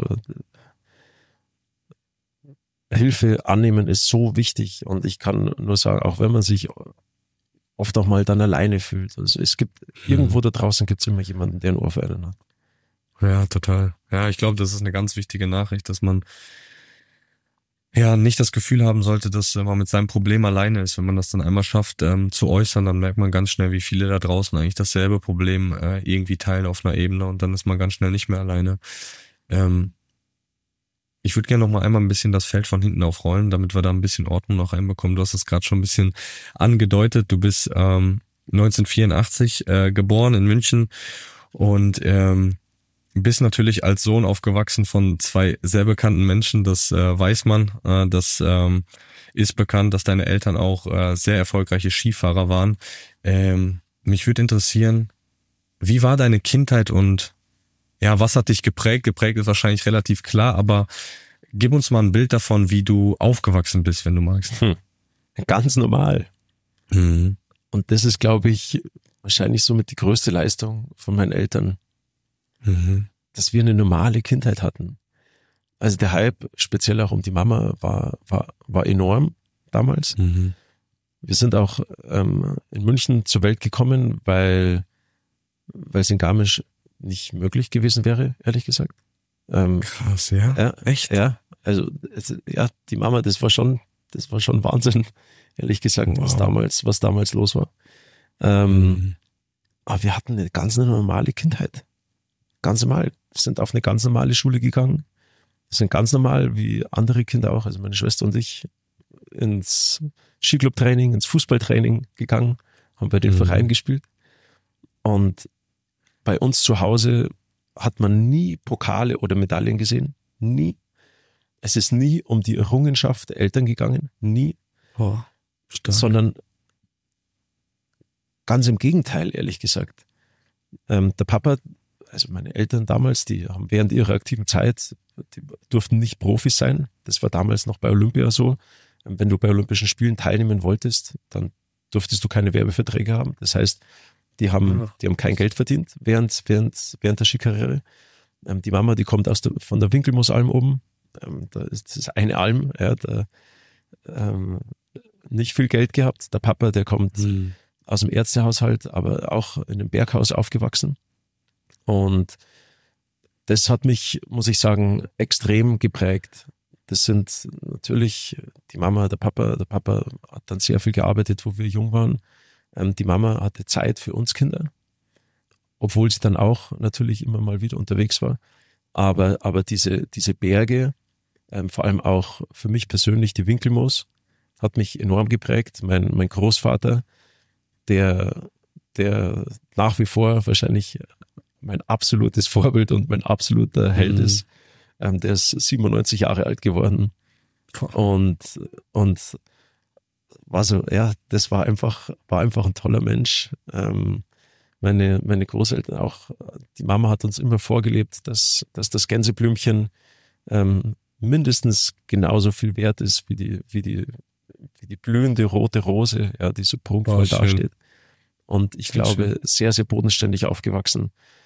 Speaker 3: Hilfe annehmen ist so wichtig und ich kann nur sagen, auch wenn man sich oft auch mal dann alleine fühlt, also es gibt irgendwo da draußen gibt's immer jemanden, der ein Ohr für einen hat.
Speaker 2: Ja, total. Ja, ich glaube, das ist eine ganz wichtige Nachricht, dass man nicht das Gefühl haben sollte, dass man mit seinem Problem alleine ist. Wenn man das dann einmal schafft zu äußern, dann merkt man ganz schnell, wie viele da draußen eigentlich dasselbe Problem irgendwie teilen auf einer Ebene und dann ist man ganz schnell nicht mehr alleine. Ich würde gerne noch mal einmal ein bisschen das Feld von hinten aufrollen, damit wir da ein bisschen Ordnung noch reinbekommen. Du hast es gerade schon ein bisschen angedeutet. Du bist 1984 geboren in München und bist natürlich als Sohn aufgewachsen von zwei sehr bekannten Menschen, das weiß man. Das ist bekannt, dass deine Eltern auch sehr erfolgreiche Skifahrer waren. Mich würde interessieren, wie war deine Kindheit und ja, was hat dich geprägt? Geprägt ist wahrscheinlich relativ klar, aber gib uns mal ein Bild davon, wie du aufgewachsen bist, wenn du magst.
Speaker 3: Ganz normal.
Speaker 2: Mhm.
Speaker 3: Und das ist, glaube ich, wahrscheinlich somit die größte Leistung von meinen Eltern, dass wir eine normale Kindheit hatten. Also der Hype, speziell auch um die Mama, war enorm damals. Wir sind auch in München zur Welt gekommen, weil es in Garmisch nicht möglich gewesen wäre, ehrlich gesagt.
Speaker 2: Krass, ja? Echt?
Speaker 3: Ja, also die Mama, das war schon Wahnsinn, ehrlich gesagt,
Speaker 2: Wow.
Speaker 3: was damals los war. Aber wir hatten eine ganz normale Kindheit. Ganz normal. Wir sind auf eine ganz normale Schule gegangen. Wir sind ganz normal, wie andere Kinder auch, also meine Schwester und ich, ins Skiclub-Training, ins Fußballtraining gegangen, haben bei den Vereinen gespielt. Und bei uns zu Hause hat man nie Pokale oder Medaillen gesehen. Nie. Es ist nie um die Errungenschaft der Eltern gegangen. Nie. Sondern ganz im Gegenteil, ehrlich gesagt. Der Papa, also meine Eltern damals, die haben während ihrer aktiven Zeit, die durften nicht Profis sein. Das war damals noch bei Olympia so. Wenn du bei Olympischen Spielen teilnehmen wolltest, dann durftest du keine Werbeverträge haben. Das heißt, die haben kein Geld verdient während der Skikarriere. Die Mama, die kommt von der Winkelmoosalm oben. Das ist eine Alm, nicht viel Geld gehabt. Der Papa, der kommt aus dem Ärztehaushalt, aber auch in einem Berghaus aufgewachsen. Und das hat mich, muss ich sagen, extrem geprägt. Das sind natürlich die Mama, der Papa. Der Papa hat dann sehr viel gearbeitet, wo wir jung waren. Die Mama hatte Zeit für uns Kinder, obwohl sie dann auch natürlich immer mal wieder unterwegs war. Aber diese Berge, vor allem auch für mich persönlich die Winkelmoos, hat mich enorm geprägt. Mein Großvater, der nach wie vor wahrscheinlich mein absolutes Vorbild und mein absoluter Held ist, der ist 97 Jahre alt geworden. Und war so, ja, das war einfach ein toller Mensch. Meine Großeltern auch, die Mama hat uns immer vorgelebt, dass das Gänseblümchen mindestens genauso viel wert ist wie die blühende rote Rose, ja, die so prunkvoll dasteht. Und ich glaube, sehr, sehr bodenständig aufgewachsen.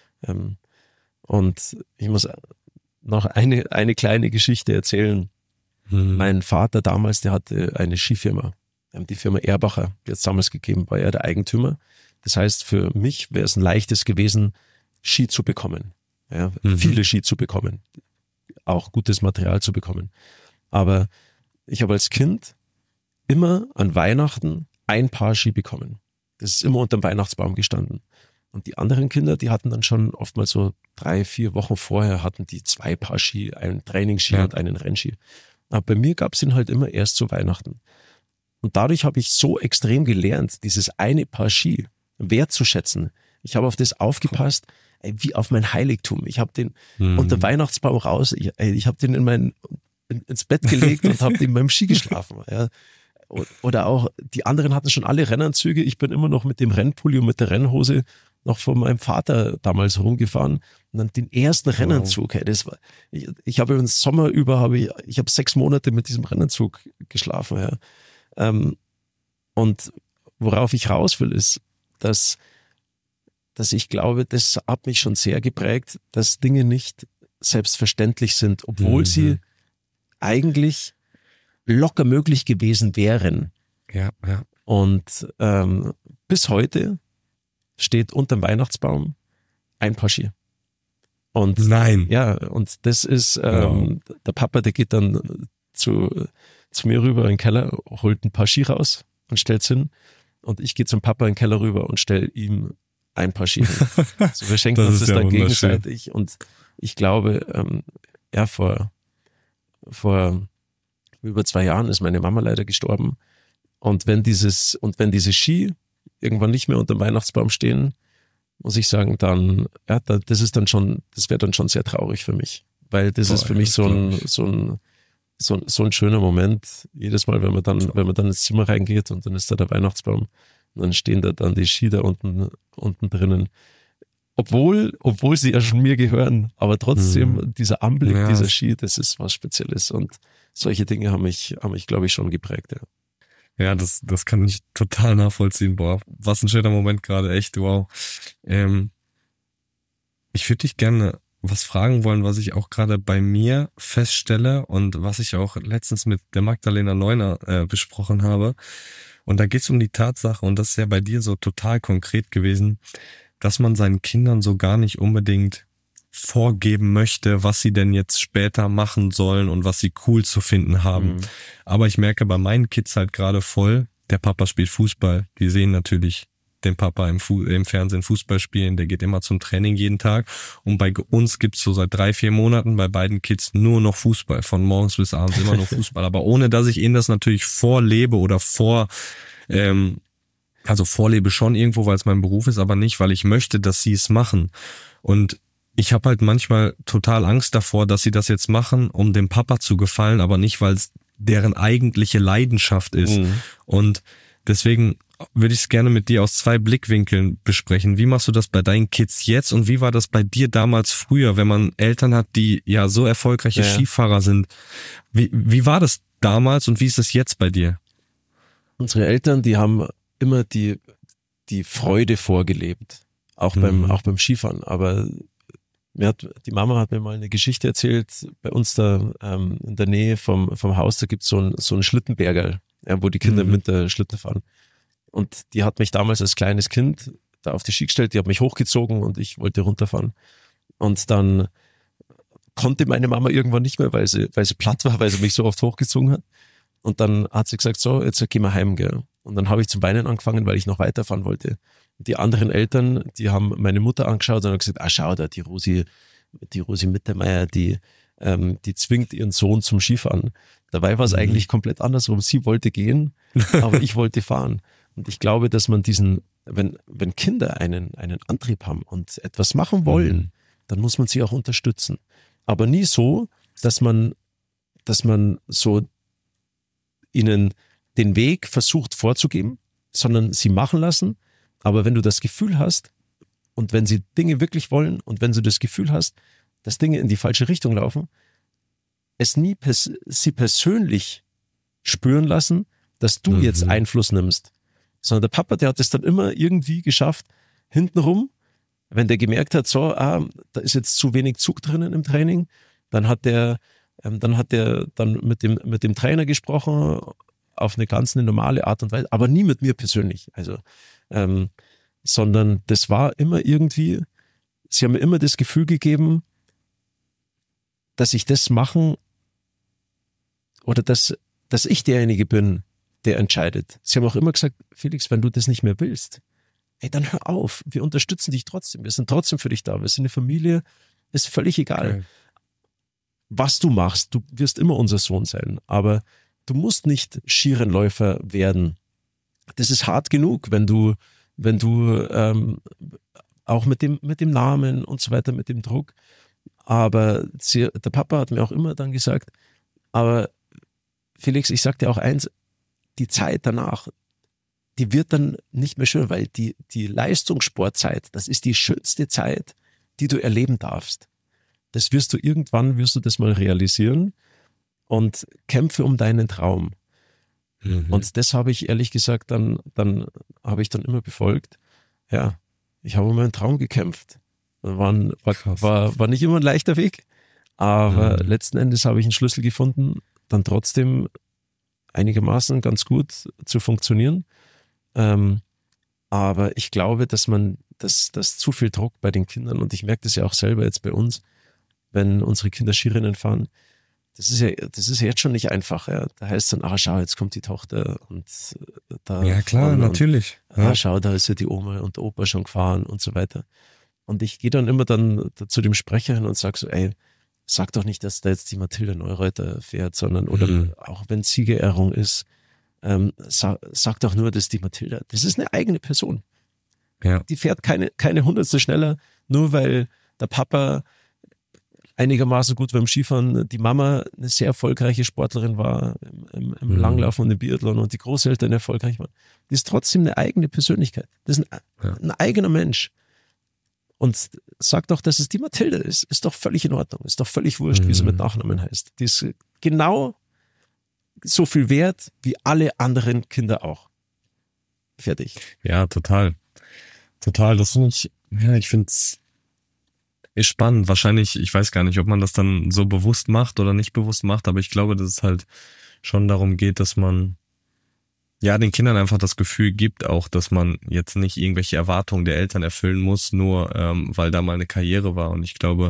Speaker 3: Und ich muss noch eine kleine Geschichte erzählen. Mein Vater damals, der hatte eine Skifirma. Die Firma Erbacher, die hat es damals gegeben, war er der Eigentümer. Das heißt, für mich wäre es ein leichtes gewesen, Ski zu bekommen. Ja, viele Ski zu bekommen. Auch gutes Material zu bekommen. Aber ich habe als Kind immer an Weihnachten ein Paar Ski bekommen. Das ist immer unter dem Weihnachtsbaum gestanden. Und die anderen Kinder, die hatten dann schon oftmals so 3-4 Wochen vorher hatten die 2 Paar Ski, einen Trainingsski und einen Rennski. Aber bei mir gab es ihn halt immer erst zu Weihnachten. Und dadurch habe ich so extrem gelernt, dieses eine Paar Ski wertzuschätzen. Ich habe auf das aufgepasst, wie auf mein Heiligtum. Ich habe den unter Weihnachtsbaum raus, ich habe den ins Bett gelegt und habe den beim Ski geschlafen. Ja. Oder auch, die anderen hatten schon alle Rennanzüge. Ich bin immer noch mit dem Rennpulli und mit der Rennhose noch von meinem Vater damals rumgefahren und dann den ersten Rennanzug. Hey, das war, ich habe im Sommer über, ich habe 6 Monate mit diesem Rennanzug geschlafen. Ja. Und worauf ich raus will, ist, dass ich glaube, das hat mich schon sehr geprägt, dass Dinge nicht selbstverständlich sind, obwohl sie eigentlich locker möglich gewesen wären.
Speaker 2: Ja.
Speaker 3: Und bis heute steht unterm Weihnachtsbaum ein Paar Ski. Und
Speaker 2: nein.
Speaker 3: Ja, und das ist der Papa, der geht dann zu mir rüber in den Keller, holt ein Paar Ski raus und stellt's hin. Und ich gehe zum Papa in den Keller rüber und stelle ihm ein Paar Ski hin. Also wir schenken uns das dann gegenseitig. Und ich glaube, vor über 2 Jahren ist meine Mama leider gestorben. Und wenn diese Ski irgendwann nicht mehr unter dem Weihnachtsbaum stehen, muss ich sagen, dann, ja, das wäre dann schon sehr traurig für mich. Weil das ist für mich so ein schöner Moment. Jedes Mal, wenn man dann ins Zimmer reingeht und dann ist da der Weihnachtsbaum und dann stehen da dann die Ski da unten drinnen. Obwohl sie ja schon mir gehören, aber trotzdem dieser Anblick dieser Ski, das ist was Spezielles und solche Dinge haben mich, glaube ich, schon geprägt, ja.
Speaker 2: Ja, das kann ich total nachvollziehen. Boah, was ein schöner Moment gerade, echt, wow. Ich würde dich gerne was fragen wollen, was ich auch gerade bei mir feststelle und was ich auch letztens mit der Magdalena Neuner besprochen habe. Und da geht es um die Tatsache, und das ist ja bei dir so total konkret gewesen, dass man seinen Kindern so gar nicht unbedingt vorgeben möchte, was sie denn jetzt später machen sollen und was sie cool zu finden haben. Aber ich merke bei meinen Kids halt gerade voll, der Papa spielt Fußball. Die sehen natürlich den Papa im Fernsehen Fußball spielen, der geht immer zum Training jeden Tag. Und bei uns gibt's so seit 3-4 Monaten bei beiden Kids nur noch Fußball, von morgens bis abends immer nur Fußball. Aber ohne, dass ich ihnen das natürlich vorlebe oder vorlebe schon irgendwo, weil es mein Beruf ist, aber nicht, weil ich möchte, dass sie es machen. Und ich habe halt manchmal total Angst davor, dass sie das jetzt machen, um dem Papa zu gefallen, aber nicht, weil es deren eigentliche Leidenschaft ist. Und deswegen würde ich es gerne mit dir aus 2 Blickwinkeln besprechen. Wie machst du das bei deinen Kids jetzt und wie war das bei dir damals früher, wenn man Eltern hat, die ja so erfolgreiche Skifahrer sind? Wie war das damals und wie ist es jetzt bei dir?
Speaker 3: Unsere Eltern, die haben immer die Freude vorgelebt, auch beim Skifahren, aber die Mama hat mir mal eine Geschichte erzählt, bei uns da in der Nähe vom Haus, da gibt's so einen Schlittenberger, wo die Kinder im Winter Schlitten fahren. Und die hat mich damals als kleines Kind da auf die Ski gestellt, die hat mich hochgezogen und ich wollte runterfahren. Und dann konnte meine Mama irgendwann nicht mehr, weil sie platt war, weil sie mich so oft hochgezogen hat. Und dann hat sie gesagt, so, jetzt gehen wir heim, gell. Und dann habe ich zum Weinen angefangen, weil ich noch weiterfahren wollte. Die anderen Eltern, die haben meine Mutter angeschaut und haben gesagt, schau da, die Rosi Mittermeier, die zwingt ihren Sohn zum Skifahren. Dabei war es eigentlich komplett andersrum. Sie wollte gehen, aber ich wollte fahren. Und ich glaube, dass man wenn Kinder einen Antrieb haben und etwas machen wollen, dann muss man sie auch unterstützen. Aber nie so, dass man so ihnen den Weg versucht vorzugeben, sondern sie machen lassen. Aber wenn du das Gefühl hast und wenn sie Dinge wirklich wollen und wenn du das Gefühl hast, dass Dinge in die falsche Richtung laufen, es nie sie persönlich spüren lassen, dass du jetzt Einfluss nimmst. Sondern der Papa, der hat es dann immer irgendwie geschafft, hintenrum, wenn der gemerkt hat, so, da ist jetzt zu wenig Zug drinnen im Training, dann hat der dann mit dem Trainer gesprochen, auf eine ganz normale Art und Weise, aber nie mit mir persönlich. Also, sondern das war immer irgendwie, sie haben mir immer das Gefühl gegeben, dass ich das machen oder dass ich derjenige bin, der entscheidet. Sie haben auch immer gesagt, Felix, wenn du das nicht mehr willst, dann hör auf, wir unterstützen dich trotzdem, wir sind trotzdem für dich da, wir sind eine Familie, ist völlig egal. Okay. Was du machst, du wirst immer unser Sohn sein, aber du musst nicht Skirennläufer werden. Das ist hart genug, wenn du auch mit dem Namen und so weiter, mit dem Druck. Aber der Papa hat mir auch immer dann gesagt, aber Felix, ich sag dir auch eins, die Zeit danach, die wird dann nicht mehr schön, weil die Leistungssportzeit, das ist die schönste Zeit, die du erleben darfst. Das wirst du das mal realisieren und kämpfe um deinen Traum. Und das habe ich ehrlich gesagt dann habe ich dann immer befolgt. Ja, ich habe um meinen Traum gekämpft. War nicht immer ein leichter Weg, aber letzten Endes habe ich einen Schlüssel gefunden, dann trotzdem einigermaßen ganz gut zu funktionieren. Aber ich glaube, dass zu viel Druck bei den Kindern, und ich merke das ja auch selber jetzt bei uns, wenn unsere Kinder Skirennen fahren, das ist ja jetzt schon nicht einfach. Ja. Da heißt es dann, schau, jetzt kommt die Tochter und da. Ja, klar,
Speaker 2: natürlich.
Speaker 3: Ja. Schau, da ist ja die Oma und der Opa schon gefahren und so weiter. Und ich gehe dann immer zu dem Sprecher hin und sage so, sag doch nicht, dass da jetzt die Mathilde Neureuter fährt, sondern, oder auch wenn Siegerehrung ist, sag doch nur, dass die Mathilda, das ist eine eigene Person.
Speaker 2: Ja.
Speaker 3: Die fährt keine Hundertstel schneller, nur weil der Papa einigermaßen gut beim Skifahren, die Mama eine sehr erfolgreiche Sportlerin war im Langlaufen und im Biathlon und die Großeltern erfolgreich waren. Die ist trotzdem eine eigene Persönlichkeit. Das ist ein eigener Mensch. Und sag doch, dass es die Mathilde ist. Ist doch völlig in Ordnung. Ist doch völlig wurscht, wie sie mit Nachnamen heißt. Die ist genau so viel wert wie alle anderen Kinder auch. Fertig.
Speaker 2: Ja, total. Total. Das finde ich finde es ist spannend. Wahrscheinlich, ich weiß gar nicht, ob man das dann so bewusst macht oder nicht bewusst macht, aber ich glaube, dass es halt schon darum geht, dass man den Kindern einfach das Gefühl gibt auch, dass man jetzt nicht irgendwelche Erwartungen der Eltern erfüllen muss, nur weil da mal eine Karriere war. Und ich glaube,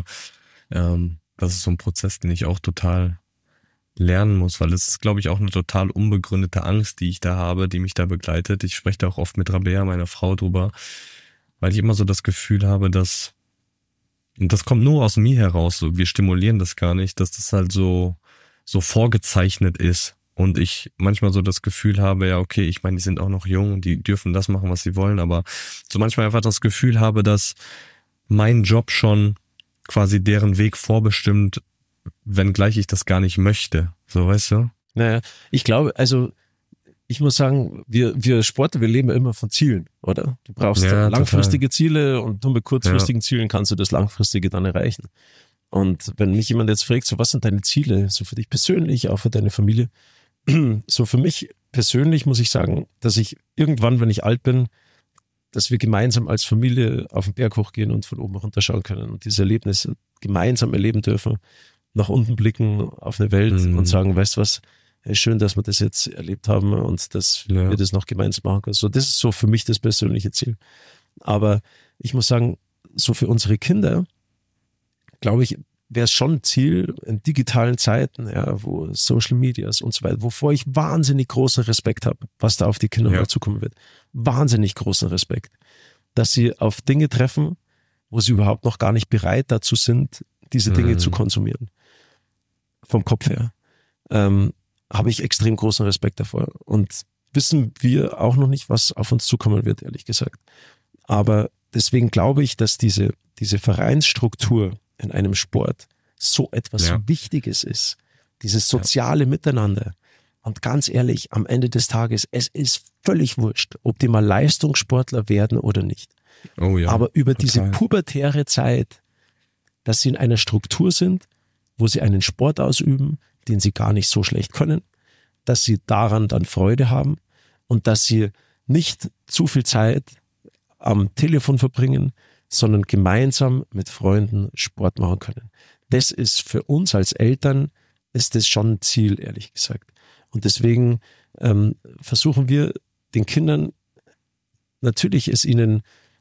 Speaker 2: das ist so ein Prozess, den ich auch total lernen muss, weil es ist, glaube ich, auch eine total unbegründete Angst, die ich da habe, die mich da begleitet. Ich spreche da auch oft mit Rabea, meiner Frau, drüber, weil ich immer so das Gefühl habe, dass, und das kommt nur aus mir heraus, so, wir stimulieren das gar nicht, dass das halt so vorgezeichnet ist. Und ich manchmal so das Gefühl habe, ja okay, ich meine, die sind auch noch jung und die dürfen das machen, was sie wollen, aber so manchmal einfach das Gefühl habe, dass mein Job schon quasi deren Weg vorbestimmt, wenngleich ich das gar nicht möchte. So, weißt du?
Speaker 3: Naja, ich glaube, also ich muss sagen, wir Sportler, wir leben ja immer von Zielen, oder? Du brauchst langfristige Ziele und nur mit kurzfristigen Zielen kannst du das Langfristige dann erreichen. Und wenn mich jemand jetzt fragt, so was sind deine Ziele, so für dich persönlich, auch für deine Familie, so für mich persönlich muss ich sagen, dass ich irgendwann, wenn ich alt bin, dass wir gemeinsam als Familie auf den Berg hochgehen und von oben runterschauen können und diese Erlebnisse gemeinsam erleben dürfen, nach unten blicken auf eine Welt und sagen, weißt du was, schön, dass wir das jetzt erlebt haben und dass wir das noch gemeinsam machen können. So, das ist so für mich das persönliche Ziel. Aber ich muss sagen, so für unsere Kinder, glaube ich, wäre es schon ein Ziel in digitalen Zeiten, ja, wo Social Medias und so weiter, wovor ich wahnsinnig großen Respekt habe, was da auf die Kinder mal zukommen wird. Wahnsinnig großen Respekt. Dass sie auf Dinge treffen, wo sie überhaupt noch gar nicht bereit dazu sind, diese Dinge zu konsumieren. Vom Kopf her. Habe ich extrem großen Respekt davor. Und wissen wir auch noch nicht, was auf uns zukommen wird, ehrlich gesagt. Aber deswegen glaube ich, dass diese Vereinsstruktur in einem Sport so etwas Wichtiges ist. Dieses soziale Miteinander. Und ganz ehrlich, am Ende des Tages, es ist völlig wurscht, ob die mal Leistungssportler werden oder nicht.
Speaker 2: Oh ja,
Speaker 3: aber über diese pubertäre Zeit, dass sie in einer Struktur sind, wo sie einen Sport ausüben, den sie gar nicht so schlecht können, dass sie daran dann Freude haben und dass sie nicht zu viel Zeit am Telefon verbringen, sondern gemeinsam mit Freunden Sport machen können. Das ist für uns als Eltern, ist das schon ein Ziel, ehrlich gesagt. Und deswegen versuchen wir den Kindern, natürlich es ihnen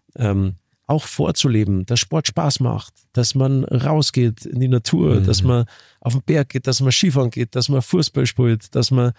Speaker 3: auch vorzuleben, dass Sport Spaß macht, dass man rausgeht in die Natur, dass man auf den Berg geht, dass man Skifahren geht, dass man Fußball spielt, dass man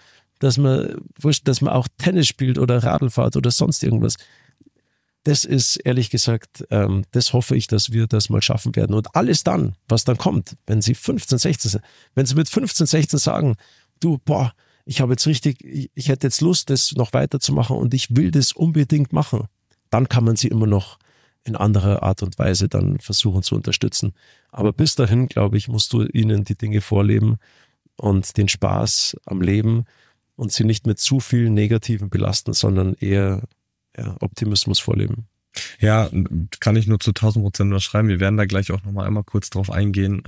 Speaker 3: auch Tennis spielt oder Radl fährt oder sonst irgendwas. Das ist ehrlich gesagt, das hoffe ich, dass wir das mal schaffen werden. Und alles dann, was dann kommt, wenn sie 15, 16 sind, wenn sie mit 15, 16 sagen, du, ich habe jetzt ich hätte jetzt Lust, das noch weiterzumachen und ich will das unbedingt machen, dann kann man sie immer noch in anderer Art und Weise dann versuchen zu unterstützen. Aber bis dahin, glaube ich, musst du ihnen die Dinge vorleben und den Spaß am Leben und sie nicht mit zu viel Negativen belasten, sondern eher Optimismus vorleben.
Speaker 2: Ja, kann ich nur zu 1000% unterschreiben. Wir werden da gleich auch nochmal einmal kurz drauf eingehen.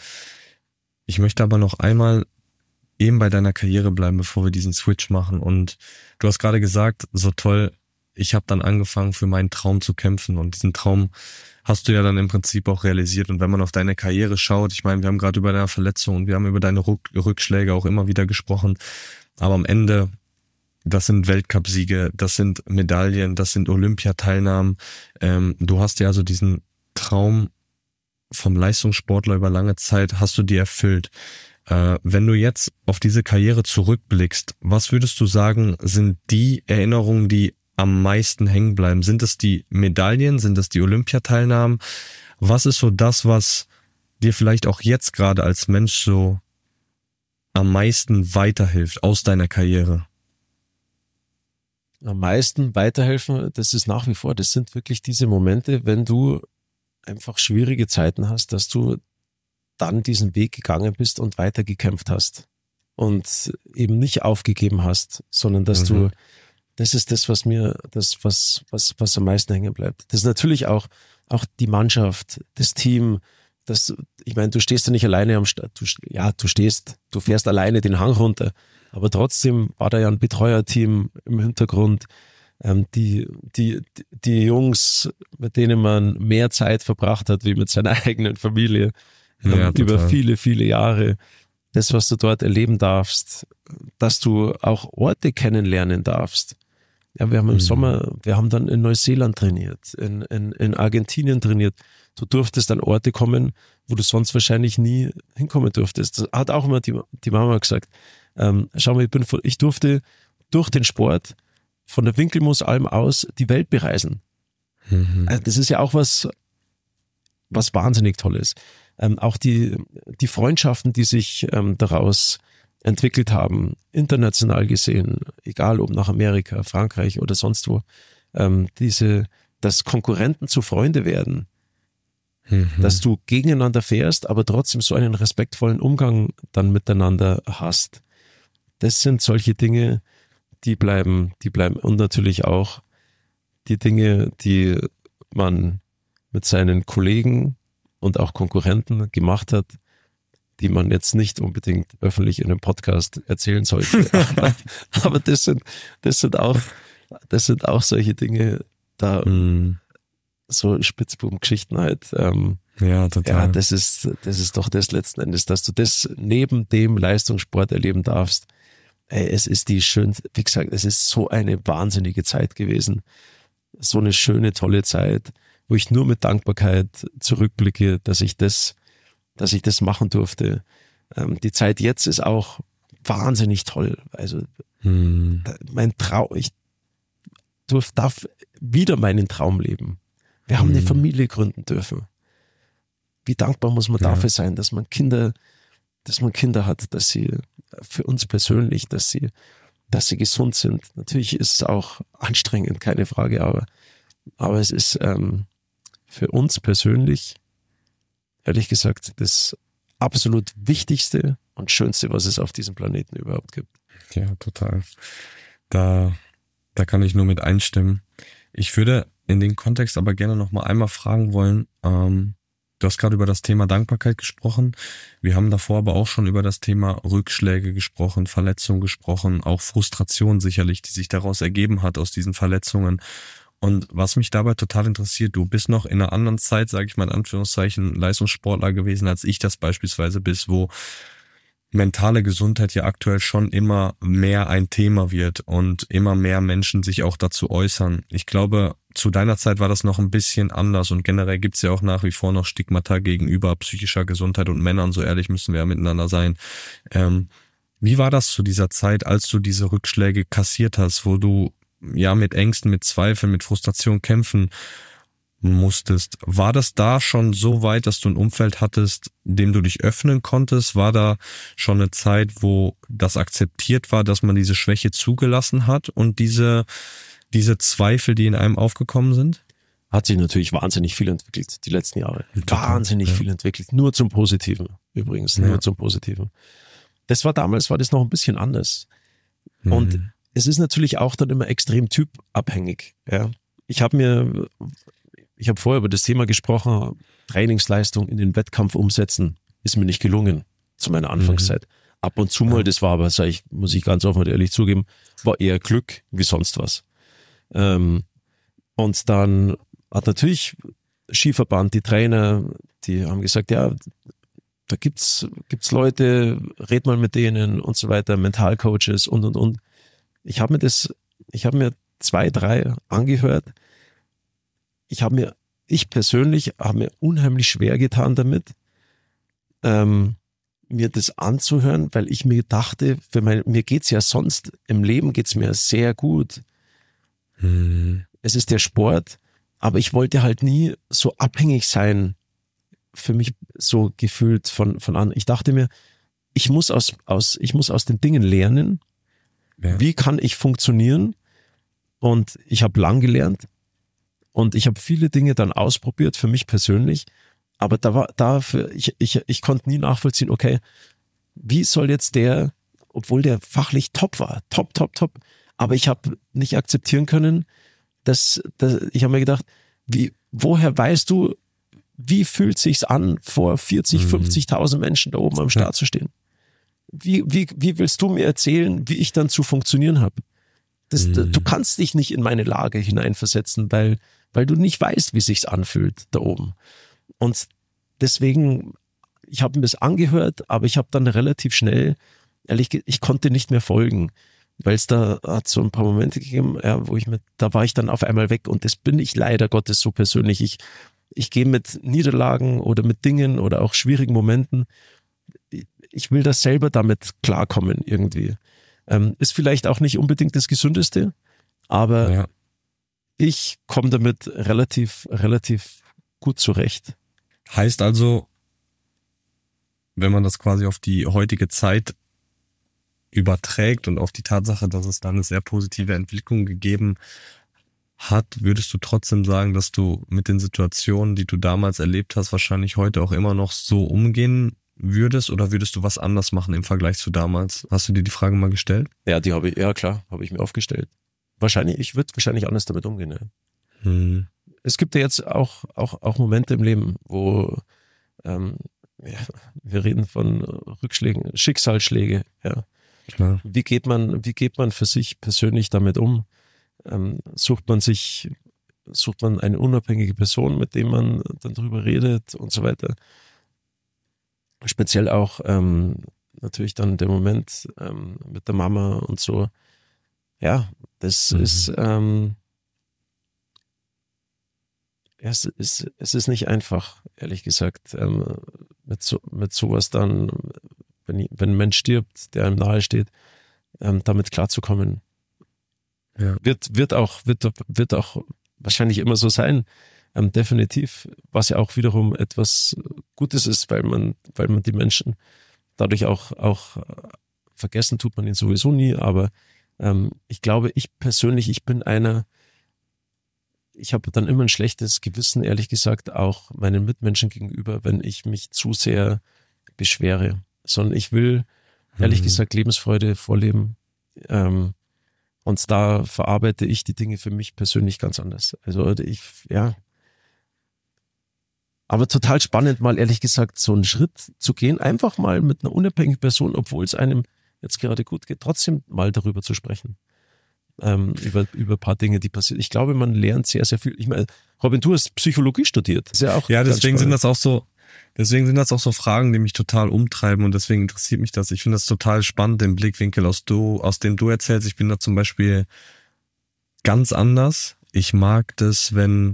Speaker 2: Ich möchte aber noch einmal eben bei deiner Karriere bleiben, bevor wir diesen Switch machen. Und du hast gerade gesagt, so toll, ich habe dann angefangen, für meinen Traum zu kämpfen. Und diesen Traum hast du ja dann im Prinzip auch realisiert. Und wenn man auf deine Karriere schaut, ich meine, wir haben gerade über deine Verletzung und wir haben über deine Rückschläge auch immer wieder gesprochen. Aber am Ende, das sind Weltcupsiege, das sind Medaillen, das sind Olympiateilnahmen. Du hast ja also diesen Traum vom Leistungssportler über lange Zeit, hast du dir erfüllt. Wenn du jetzt auf diese Karriere zurückblickst, was würdest du sagen, sind die Erinnerungen, die am meisten hängen bleiben? Sind es die Medaillen? Sind es die Olympiateilnahmen? Was ist so das, was dir vielleicht auch jetzt gerade als Mensch so am meisten weiterhilft aus deiner Karriere?
Speaker 3: am meisten weiterhelfen, das ist nach wie vor, das sind wirklich diese Momente, wenn du einfach schwierige Zeiten hast, dass du dann diesen Weg gegangen bist und weitergekämpft hast und eben nicht aufgegeben hast, sondern dass du, das ist das, was mir, was am meisten hängen bleibt. Das ist natürlich auch die Mannschaft, das Team, ich meine, du stehst ja nicht alleine am Start, du fährst alleine den Hang runter, aber trotzdem war da ja ein Betreuerteam im Hintergrund, die Jungs, mit denen man mehr Zeit verbracht hat, wie mit seiner eigenen Familie, über viele, viele Jahre. Das, was du dort erleben darfst, dass du auch Orte kennenlernen darfst. Ja, wir haben im Sommer, wir haben dann in Neuseeland trainiert, in Argentinien trainiert. Du durftest an Orte kommen, wo du sonst wahrscheinlich nie hinkommen durftest. Das hat auch immer die Mama gesagt. Schau mal, ich durfte durch den Sport von der Winkelmoosalm aus die Welt bereisen. Also das ist ja auch was wahnsinnig Tolles. Auch die Freundschaften, die sich daraus entwickelt haben, international gesehen, egal ob nach Amerika, Frankreich oder sonst wo, dass Konkurrenten zu Freunde werden, dass du gegeneinander fährst, aber trotzdem so einen respektvollen Umgang dann miteinander hast. Das sind solche Dinge, die bleiben und natürlich auch die Dinge, die man mit seinen Kollegen und auch Konkurrenten gemacht hat, die man jetzt nicht unbedingt öffentlich in einem Podcast erzählen sollte. aber das sind auch solche Dinge, da so Spitzbubengeschichten halt.
Speaker 2: Ja, total.
Speaker 3: Ja, das ist doch das letzten Endes, dass du das neben dem Leistungssport erleben darfst. Es ist die schönste, wie gesagt, es ist so eine wahnsinnige Zeit gewesen. So eine schöne, tolle Zeit, wo ich nur mit Dankbarkeit zurückblicke, dass ich das machen durfte. Die Zeit jetzt ist auch wahnsinnig toll. Also mein Traum, ich darf wieder meinen Traum leben. Wir haben eine Familie gründen dürfen. Wie dankbar muss man dafür sein, dass man Kinder hat, dass sie für uns persönlich, dass sie gesund sind. Natürlich ist es auch anstrengend, keine Frage, aber es ist für uns persönlich, ehrlich gesagt, das absolut Wichtigste und Schönste, was es auf diesem Planeten überhaupt gibt.
Speaker 2: Ja, total. Da kann ich nur mit einstimmen. Ich würde in den Kontext aber gerne noch mal einmal fragen wollen, du hast gerade über das Thema Dankbarkeit gesprochen. Wir haben davor aber auch schon über das Thema Rückschläge gesprochen, Verletzungen gesprochen, auch Frustration sicherlich, die sich daraus ergeben hat aus diesen Verletzungen. Und was mich dabei total interessiert, du bist noch in einer anderen Zeit, sage ich mal in Anführungszeichen, Leistungssportler gewesen, als ich das beispielsweise bin, wo mentale Gesundheit ja aktuell schon immer mehr ein Thema wird und immer mehr Menschen sich auch dazu äußern. Ich glaube, zu deiner Zeit war das noch ein bisschen anders und generell gibt's ja auch nach wie vor noch Stigmata gegenüber psychischer Gesundheit und Männern, so ehrlich müssen wir ja miteinander sein. Wie war das zu dieser Zeit, als du diese Rückschläge kassiert hast, wo du ja mit Ängsten, mit Zweifeln, mit Frustration kämpfen musstest? War das da schon so weit, dass du ein Umfeld hattest, dem du dich öffnen konntest? War da schon eine Zeit, wo das akzeptiert war, dass man diese Schwäche zugelassen hat und diese Zweifel, die in einem aufgekommen sind?
Speaker 3: Hat sich natürlich wahnsinnig viel entwickelt, die letzten Jahre. Wahnsinnig viel entwickelt. Nur zum Positiven, übrigens. Nur zum Positiven. Damals war das noch ein bisschen anders. Und es ist natürlich auch dann immer extrem typabhängig. Ja. Ich habe vorher über das Thema gesprochen, Trainingsleistung in den Wettkampf umsetzen, ist mir nicht gelungen zu meiner Anfangszeit. Ab und zu mal, das war aber, muss ich ganz offen und ehrlich zugeben, war eher Glück wie sonst was. Und dann hat natürlich Skiverband, die Trainer, die haben gesagt, ja, da gibt's Leute, red mal mit denen und so weiter, Mentalcoaches und. Ich habe mir 2, 3 angehört. Ich persönlich habe mir unheimlich schwer getan damit, mir das anzuhören, weil ich mir dachte, mir geht's ja sonst, im Leben geht's mir sehr gut. Es ist der Sport, aber ich wollte halt nie so abhängig sein, für mich so gefühlt von anderen. Ich dachte mir, ich muss aus den Dingen lernen. Ja. Wie kann ich funktionieren, Und ich habe lang gelernt und ich habe viele Dinge dann ausprobiert für mich persönlich. Aber ich konnte nie nachvollziehen, okay, wie soll jetzt der, obwohl der fachlich top war, top, aber ich habe nicht akzeptieren können, dass ich habe mir gedacht, woher weißt du, wie fühlt sich's an, vor 40, 50.000 Menschen da oben am Start zu stehen? Wie willst du mir erzählen, wie ich dann zu funktionieren habe? Du kannst dich nicht in meine Lage hineinversetzen, weil du nicht weißt, wie sich's anfühlt da oben. Und deswegen, ich habe mir das angehört, aber ich habe dann relativ schnell, ich konnte nicht mehr folgen, weil es da hat so ein paar Momente gegeben, ja, da war ich dann auf einmal weg und das bin ich leider Gottes so persönlich. Ich gehe mit Niederlagen oder mit Dingen oder auch schwierigen Momenten, ich will das selber damit klarkommen irgendwie. Ist vielleicht auch nicht unbedingt das Gesündeste, aber ich komme damit relativ gut zurecht.
Speaker 2: Heißt also, wenn man das quasi auf die heutige Zeit überträgt und auf die Tatsache, dass es da eine sehr positive Entwicklung gegeben hat, würdest du trotzdem sagen, dass du mit den Situationen, die du damals erlebt hast, wahrscheinlich heute auch immer noch so umgehen würdest oder würdest du was anders machen im Vergleich zu damals? Hast du dir die Frage mal gestellt?
Speaker 3: Ja, habe ich mir aufgestellt. Ich würde wahrscheinlich anders damit umgehen. Ja. Es gibt ja jetzt auch Momente im Leben, wo wir reden von Rückschlägen, Schicksalsschläge. Ja.
Speaker 2: Klar.
Speaker 3: Wie geht man für sich persönlich damit um? Sucht man eine unabhängige Person, mit dem man dann drüber redet und so weiter. Speziell auch natürlich dann der Moment mit der Mama und so. Ja, das ist es ist nicht einfach, ehrlich gesagt, mit sowas dann, wenn ein Mensch stirbt, der einem nahe steht, damit klarzukommen.
Speaker 2: Ja.
Speaker 3: Wird auch wahrscheinlich immer so sein, definitiv, was ja auch wiederum etwas Gutes ist, weil man die Menschen dadurch auch vergessen tut man ihn sowieso nie, aber ich glaube, ich persönlich, ich habe dann immer ein schlechtes Gewissen, ehrlich gesagt, auch meinen Mitmenschen gegenüber, wenn ich mich zu sehr beschwere, sondern ich will, ehrlich gesagt, Lebensfreude vorleben, und da verarbeite ich die Dinge für mich persönlich ganz anders. Also aber total spannend, mal ehrlich gesagt, so einen Schritt zu gehen, einfach mal mit einer unabhängigen Person, obwohl es einem jetzt gerade gut geht, trotzdem mal darüber zu sprechen. Über ein paar Dinge, die passieren. Ich glaube, man lernt sehr, sehr viel. Ich meine, Robin, du hast Psychologie studiert. Das ist ja auch
Speaker 2: deswegen sind das auch so Fragen, die mich total umtreiben und deswegen interessiert mich das. Ich finde das total spannend, den Blickwinkel, aus dem du erzählst. Ich bin da zum Beispiel ganz anders. Ich mag das, wenn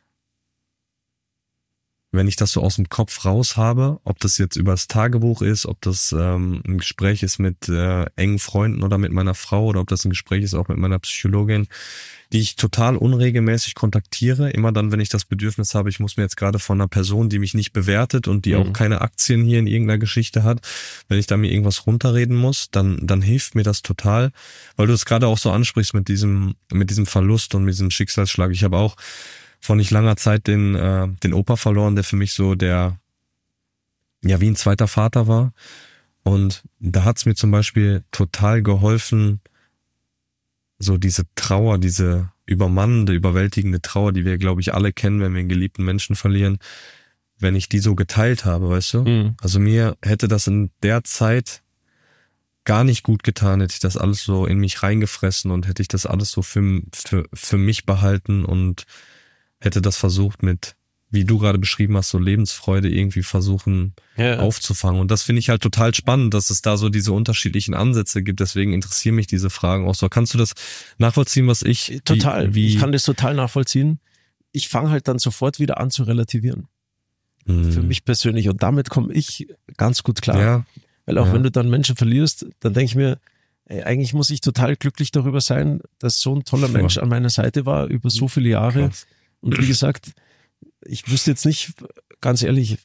Speaker 2: ich das so aus dem Kopf raus habe, ob das jetzt über das Tagebuch ist, ob das ein Gespräch ist mit engen Freunden oder mit meiner Frau oder ob das ein Gespräch ist auch mit meiner Psychologin, die ich total unregelmäßig kontaktiere. Immer dann, wenn ich das Bedürfnis habe, ich muss mir jetzt gerade von einer Person, die mich nicht bewertet und die auch keine Aktien hier in irgendeiner Geschichte hat, wenn ich da mir irgendwas runterreden muss, dann hilft mir das total, weil du es gerade auch so ansprichst mit diesem Verlust und mit diesem Schicksalsschlag. Ich habe auch vor nicht langer Zeit den Opa verloren, der für mich so wie ein zweiter Vater war. Und da hat's mir zum Beispiel total geholfen, so diese Trauer, diese übermannende, überwältigende Trauer, die wir, glaube ich, alle kennen, wenn wir einen geliebten Menschen verlieren, wenn ich die so geteilt habe, weißt du? Also mir hätte das in der Zeit gar nicht gut getan, hätte ich das alles so in mich reingefressen und hätte ich das alles so für mich behalten und hätte das versucht mit, wie du gerade beschrieben hast, so Lebensfreude irgendwie versuchen aufzufangen. Und das finde ich halt total spannend, dass es da so diese unterschiedlichen Ansätze gibt. Deswegen interessieren mich diese Fragen auch so. Kannst du das nachvollziehen, was ich...
Speaker 3: Total. Ich kann das total nachvollziehen. Ich fange halt dann sofort wieder an zu relativieren. Für mich persönlich. Und damit komme ich ganz gut klar.
Speaker 2: Ja.
Speaker 3: Weil auch wenn du dann Menschen verlierst, dann denke ich mir, eigentlich muss ich total glücklich darüber sein, dass so ein toller Mensch an meiner Seite war über so viele Jahre.
Speaker 2: Krass.
Speaker 3: Und wie gesagt, ich wüsste jetzt nicht, ganz ehrlich,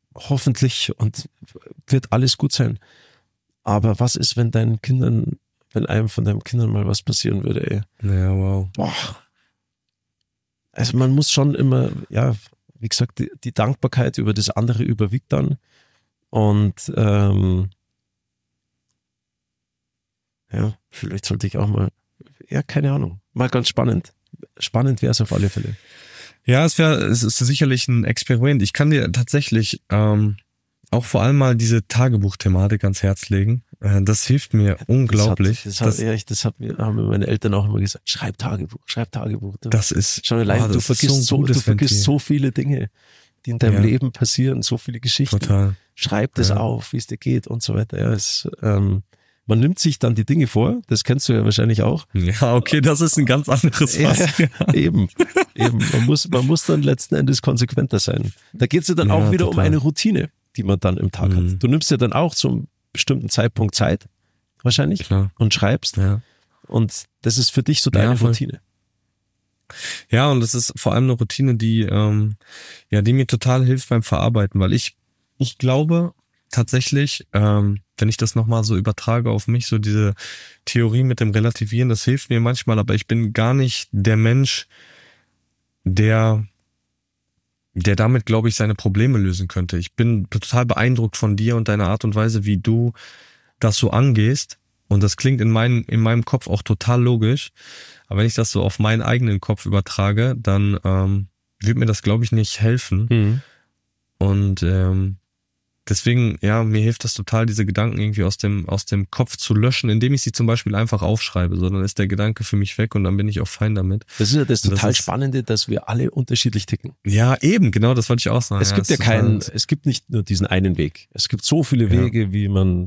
Speaker 3: hoffentlich und wird alles gut sein. Aber was ist, wenn deinen Kindern wenn einem von deinen Kindern mal was passieren würde, ey.
Speaker 2: Ja, wow.
Speaker 3: Boah. Also man muss schon immer, ja, wie gesagt, die Dankbarkeit über das andere überwiegt dann. Und ja, vielleicht sollte ich auch mal, ja, keine Ahnung, mal ganz spannend. Spannend wäre es auf alle Fälle.
Speaker 2: Ja, es ist sicherlich ein Experiment. Ich kann dir tatsächlich auch vor allem mal diese Tagebuchthematik ans Herz legen. Das hilft mir unglaublich.
Speaker 3: Haben mir meine Eltern auch immer gesagt, schreib Tagebuch.
Speaker 2: Das ist
Speaker 3: schon allein, du vergisst so viele Dinge, die in deinem Leben passieren, so viele Geschichten.
Speaker 2: Total.
Speaker 3: Schreib das auf, wie es dir geht und so weiter. Ja, man nimmt sich dann die Dinge vor, das kennst du ja wahrscheinlich auch.
Speaker 2: Ja, okay, das ist ein ganz anderes Fass.
Speaker 3: Ja, eben. Man muss dann letzten Endes konsequenter sein. Da geht es ja dann auch wieder um eine Routine, die man dann im Tag hat. Du nimmst ja dann auch zum bestimmten Zeitpunkt Zeit, wahrscheinlich, und schreibst. Ja. Und das ist für dich so deine Routine.
Speaker 2: Ja, und das ist vor allem eine Routine, die mir total hilft beim Verarbeiten, weil ich glaube tatsächlich, wenn ich das nochmal so übertrage auf mich, so diese Theorie mit dem Relativieren, das hilft mir manchmal, aber ich bin gar nicht der Mensch, der damit, glaube ich, seine Probleme lösen könnte. Ich bin total beeindruckt von dir und deiner Art und Weise, wie du das so angehst. Und das klingt in meinem Kopf auch total logisch. Aber wenn ich das so auf meinen eigenen Kopf übertrage, dann wird mir das, glaube ich, nicht helfen. Und deswegen, ja, mir hilft das total, diese Gedanken irgendwie aus dem Kopf zu löschen, indem ich sie zum Beispiel einfach aufschreibe. So, dann ist der Gedanke für mich weg und dann bin ich auch fein damit.
Speaker 3: Das ist ja das total Spannende, dass wir alle unterschiedlich ticken.
Speaker 2: Ja, eben, genau, das wollte ich auch sagen.
Speaker 3: Es gibt es gibt nicht nur diesen einen Weg. Es gibt so viele Wege, wie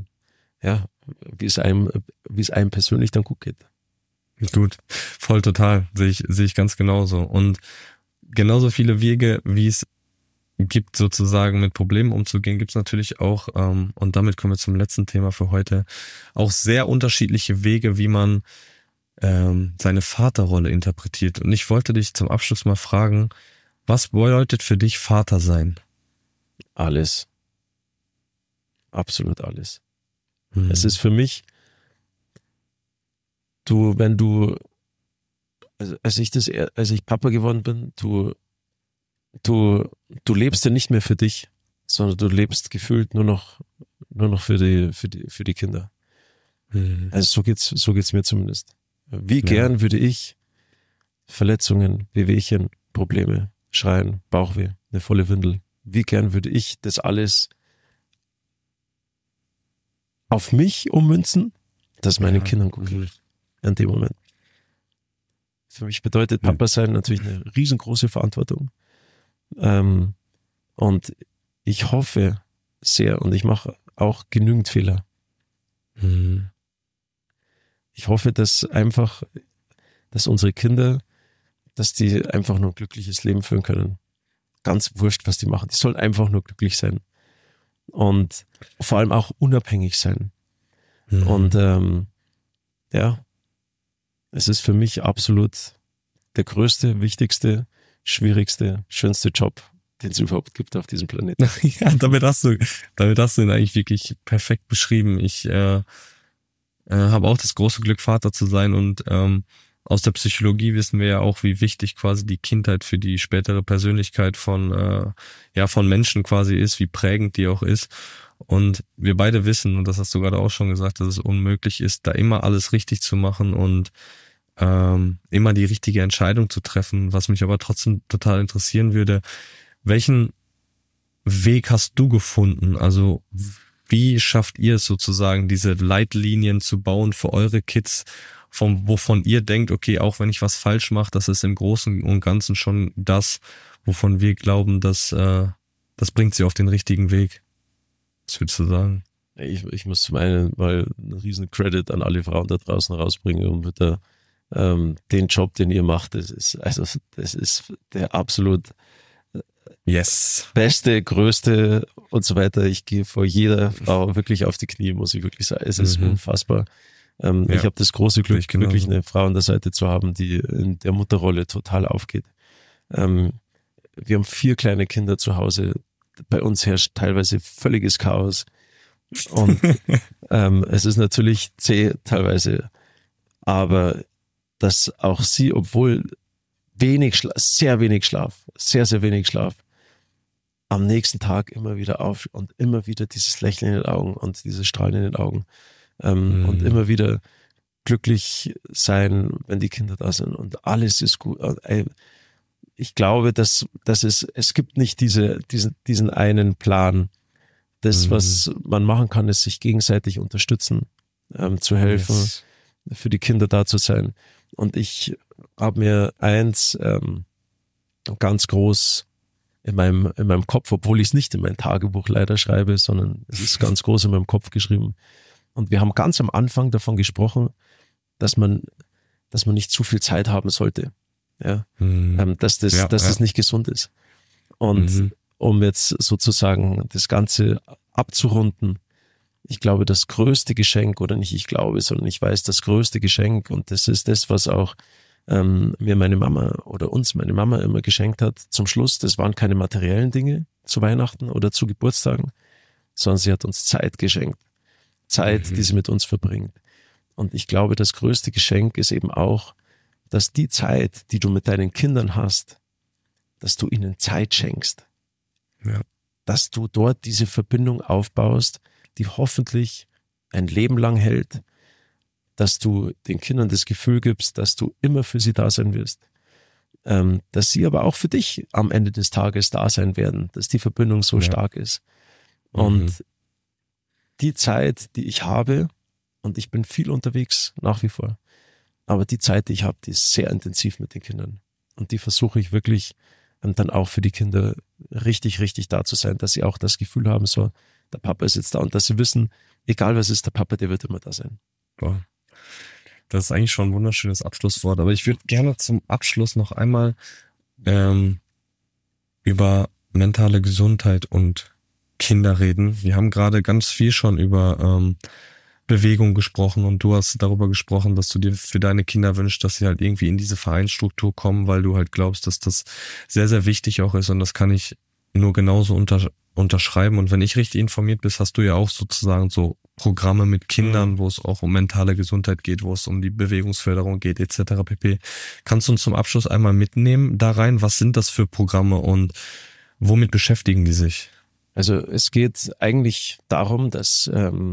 Speaker 3: es einem persönlich dann gut geht.
Speaker 2: Gut, voll total, sehe ich ganz genauso. Und genauso viele Wege, wie es gibt, sozusagen mit Problemen umzugehen, gibt es natürlich auch, und damit kommen wir zum letzten Thema für heute, auch sehr unterschiedliche Wege, wie man seine Vaterrolle interpretiert. Und ich wollte dich zum Abschluss mal fragen, was bedeutet für dich Vater sein?
Speaker 3: Alles. Absolut alles. Es ist für mich, als ich Papa geworden bin, du lebst ja nicht mehr für dich, sondern du lebst gefühlt nur noch für die Kinder. Also so geht's mir zumindest. Wie gern würde ich Verletzungen, Wehwehchen, Probleme, Schreien, Bauchweh, eine volle Windel, wie gern würde ich das alles auf mich ummünzen, dass meinen Kindern gut geht. In dem Moment. Für mich bedeutet Papa sein natürlich eine riesengroße Verantwortung. Und ich hoffe sehr, und ich mache auch genügend Fehler. Ich hoffe, dass unsere Kinder, dass die einfach nur ein glückliches Leben führen können. Ganz wurscht, was die machen. Die sollen einfach nur glücklich sein. Und vor allem auch unabhängig sein. Und es ist für mich absolut der größte, wichtigste, schwierigste, schönste Job, den es überhaupt gibt auf diesem Planeten.
Speaker 2: Ja, damit hast du ihn eigentlich wirklich perfekt beschrieben. Ich habe auch das große Glück, Vater zu sein, und aus der Psychologie wissen wir ja auch, wie wichtig quasi die Kindheit für die spätere Persönlichkeit von Menschen quasi ist, wie prägend die auch ist. Und wir beide wissen, und das hast du gerade auch schon gesagt, dass es unmöglich ist, da immer alles richtig zu machen und immer die richtige Entscheidung zu treffen. Was mich aber trotzdem total interessieren würde, welchen Weg hast du gefunden? Also wie schafft ihr es sozusagen, diese Leitlinien zu bauen für eure Kids, wovon ihr denkt, okay, auch wenn ich was falsch mache, das ist im Großen und Ganzen schon das, wovon wir glauben, dass das bringt sie auf den richtigen Weg. Was würdest du sagen?
Speaker 3: Ich muss zum einen mal einen riesen Credit an alle Frauen da draußen rausbringen und mit den Job, den ihr macht, das ist der absolut beste, größte und so weiter. Ich gehe vor jeder Frau wirklich auf die Knie, muss ich wirklich sagen. Es ist unfassbar. Ich habe das große Glück, wirklich eine Frau an der Seite zu haben, die in der Mutterrolle total aufgeht. Wir haben 4 kleine Kinder zu Hause. Bei uns herrscht teilweise völliges Chaos. Und es ist natürlich zäh teilweise, aber dass auch sie, obwohl sehr wenig Schlaf, sehr wenig Schlaf, am nächsten Tag immer wieder auf und immer wieder dieses Lächeln in den Augen und dieses Strahlen in den Augen und immer wieder glücklich sein, wenn die Kinder da sind und alles ist gut. Ich glaube, dass es gibt nicht diesen einen Plan. Das, was man machen kann, ist sich gegenseitig unterstützen, zu helfen, für die Kinder da zu sein. Und ich habe mir eins ganz groß in meinem Kopf, obwohl ich es nicht in mein Tagebuch leider schreibe, sondern es ist ganz groß in meinem Kopf geschrieben. Und wir haben ganz am Anfang davon gesprochen, dass man nicht zu viel Zeit haben sollte. Ja, dass das nicht gesund ist. Und um jetzt sozusagen das Ganze abzurunden, ich glaube, das größte Geschenk, oder nicht ich glaube, sondern ich weiß, das größte Geschenk, und das ist das, was auch mir meine Mama oder uns meine Mama immer geschenkt hat, zum Schluss, das waren keine materiellen Dinge zu Weihnachten oder zu Geburtstagen, sondern sie hat uns Zeit geschenkt. Zeit, die sie mit uns verbringt. Und ich glaube, das größte Geschenk ist eben auch, dass die Zeit, die du mit deinen Kindern hast, dass du ihnen Zeit schenkst.
Speaker 2: Ja.
Speaker 3: Dass du dort diese Verbindung aufbaust, die hoffentlich ein Leben lang hält, dass du den Kindern das Gefühl gibst, dass du immer für sie da sein wirst, dass sie aber auch für dich am Ende des Tages da sein werden, dass die Verbindung so stark ist. Und die Zeit, die ich habe, und ich bin viel unterwegs nach wie vor, aber die Zeit, die ich habe, die ist sehr intensiv mit den Kindern. Und die versuche ich wirklich dann auch für die Kinder richtig, richtig da zu sein, dass sie auch das Gefühl haben, so, der Papa ist jetzt da, und dass sie wissen, egal was ist, der Papa, der wird immer da sein.
Speaker 2: Boah. Das ist eigentlich schon ein wunderschönes Abschlusswort, aber ich würde gerne zum Abschluss noch einmal über mentale Gesundheit und Kinder reden. Wir haben gerade ganz viel schon über Bewegung gesprochen, und du hast darüber gesprochen, dass du dir für deine Kinder wünschst, dass sie halt irgendwie in diese Vereinsstruktur kommen, weil du halt glaubst, dass das sehr, sehr wichtig auch ist, und das kann ich nur genauso unterschreiben. Und wenn ich richtig informiert bin, hast du ja auch sozusagen so Programme mit Kindern, wo es auch um mentale Gesundheit geht, wo es um die Bewegungsförderung geht, etc. pp. Kannst du uns zum Abschluss einmal mitnehmen da rein? Was sind das für Programme und womit beschäftigen die sich?
Speaker 3: Also es geht eigentlich darum, dass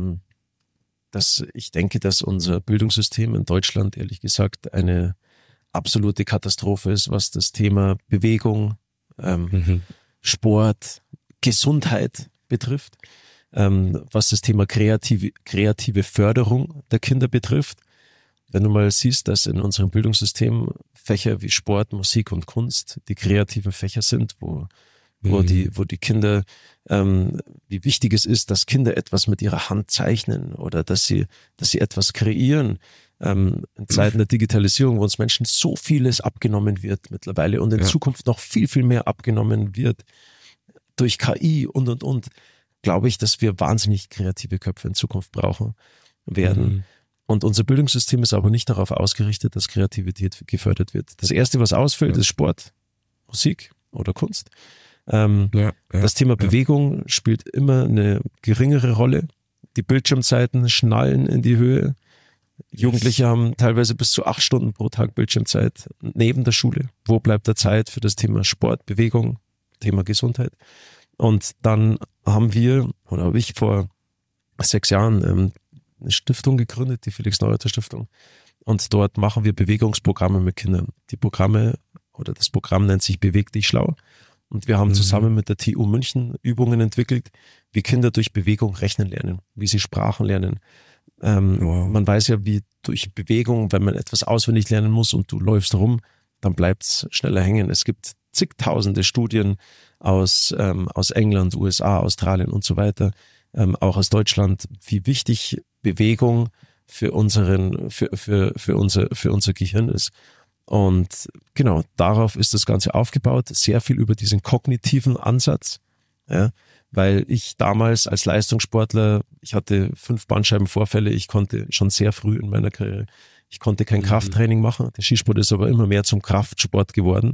Speaker 3: ich denke, dass unser Bildungssystem in Deutschland, ehrlich gesagt, eine absolute Katastrophe ist, was das Thema Bewegung, Sport, Gesundheit betrifft, was das Thema kreative Förderung der Kinder betrifft. Wenn du mal siehst, dass in unserem Bildungssystem Fächer wie Sport, Musik und Kunst die kreativen Fächer sind, wo die Kinder, wie wichtig es ist, dass Kinder etwas mit ihrer Hand zeichnen oder dass sie etwas kreieren. In Zeiten der Digitalisierung, wo uns Menschen so vieles abgenommen wird mittlerweile und in Zukunft noch viel, viel mehr abgenommen wird durch KI und, glaube ich, dass wir wahnsinnig kreative Köpfe in Zukunft brauchen werden. Und unser Bildungssystem ist aber nicht darauf ausgerichtet, dass Kreativität gefördert wird. Das Erste, was ausfällt, ist Sport, Musik oder Kunst. Das Thema Bewegung spielt immer eine geringere Rolle. Die Bildschirmzeiten schnallen in die Höhe. Jugendliche haben teilweise bis zu 8 Stunden pro Tag Bildschirmzeit neben der Schule. Wo bleibt da Zeit für das Thema Sport, Bewegung, Thema Gesundheit? Und dann habe ich vor 6 Jahren eine Stiftung gegründet, die Felix-Neureuter Stiftung. Und dort machen wir Bewegungsprogramme mit Kindern. Das Programm nennt sich Beweg dich schlau. Und wir haben zusammen mit der TU München Übungen entwickelt, wie Kinder durch Bewegung rechnen lernen, wie sie Sprachen lernen. Man weiß ja, wie durch Bewegung, wenn man etwas auswendig lernen muss und du läufst rum, dann bleibt es schneller hängen. Es gibt zigtausende Studien aus England, USA, Australien und so weiter, auch aus Deutschland, wie wichtig Bewegung für unser Gehirn ist. Und genau, darauf ist das Ganze aufgebaut, sehr viel über diesen kognitiven Ansatz, ja, weil ich damals als Leistungssportler, ich hatte 5 Bandscheibenvorfälle, ich konnte schon sehr früh in meiner Karriere, ich konnte kein Krafttraining machen, der Skisport ist aber immer mehr zum Kraftsport geworden,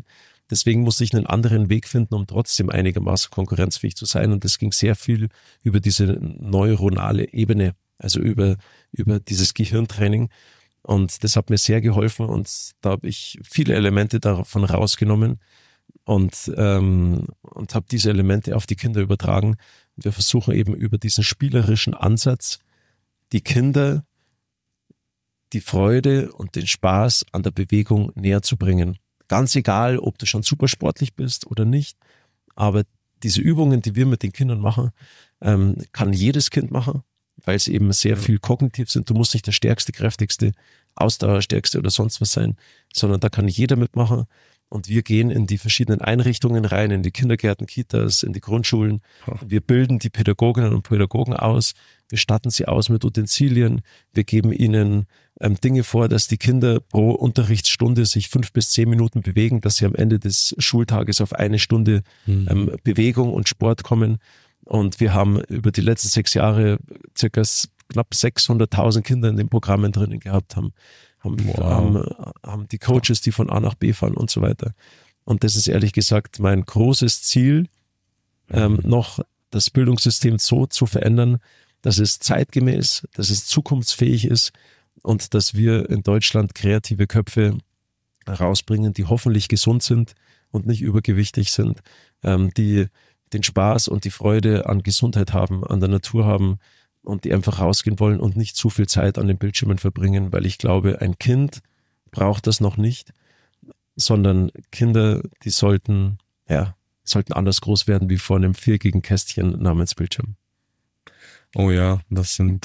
Speaker 3: Deswegen musste ich einen anderen Weg finden, um trotzdem einigermaßen konkurrenzfähig zu sein. Und das ging sehr viel über diese neuronale Ebene, also über dieses Gehirntraining. Und das hat mir sehr geholfen und da habe ich viele Elemente davon rausgenommen und habe diese Elemente auf die Kinder übertragen. Und wir versuchen eben über diesen spielerischen Ansatz die Kinder die Freude und den Spaß an der Bewegung näher zu bringen. Ganz egal, ob du schon super sportlich bist oder nicht, aber diese Übungen, die wir mit den Kindern machen, kann jedes Kind machen, weil es eben sehr viel kognitiv sind. Du musst nicht der stärkste, kräftigste, ausdauerstärkste oder sonst was sein, sondern da kann jeder mitmachen. Und wir gehen in die verschiedenen Einrichtungen rein, in die Kindergärten, Kitas, in die Grundschulen. Wir bilden die Pädagoginnen und Pädagogen aus. Wir statten sie aus mit Utensilien. Wir geben ihnen Dinge vor, dass die Kinder pro Unterrichtsstunde sich 5 bis 10 Minuten bewegen, dass sie am Ende des Schultages auf 1 Stunde Bewegung und Sport kommen. Und wir haben über die letzten 6 Jahre circa knapp 600.000 Kinder in den Programmen drinnen gehabt, haben die Coaches, die von A nach B fahren und so weiter. Und das ist ehrlich gesagt mein großes Ziel, noch das Bildungssystem so zu verändern, dass es zeitgemäß, dass es zukunftsfähig ist und dass wir in Deutschland kreative Köpfe rausbringen, die hoffentlich gesund sind und nicht übergewichtig sind, die den Spaß und die Freude an Gesundheit haben, an der Natur haben und die einfach rausgehen wollen und nicht zu viel Zeit an den Bildschirmen verbringen, weil ich glaube, ein Kind braucht das noch nicht, sondern Kinder, die sollten anders groß werden wie vor einem viereckigen Kästchen namens Bildschirm.
Speaker 2: Oh ja, das sind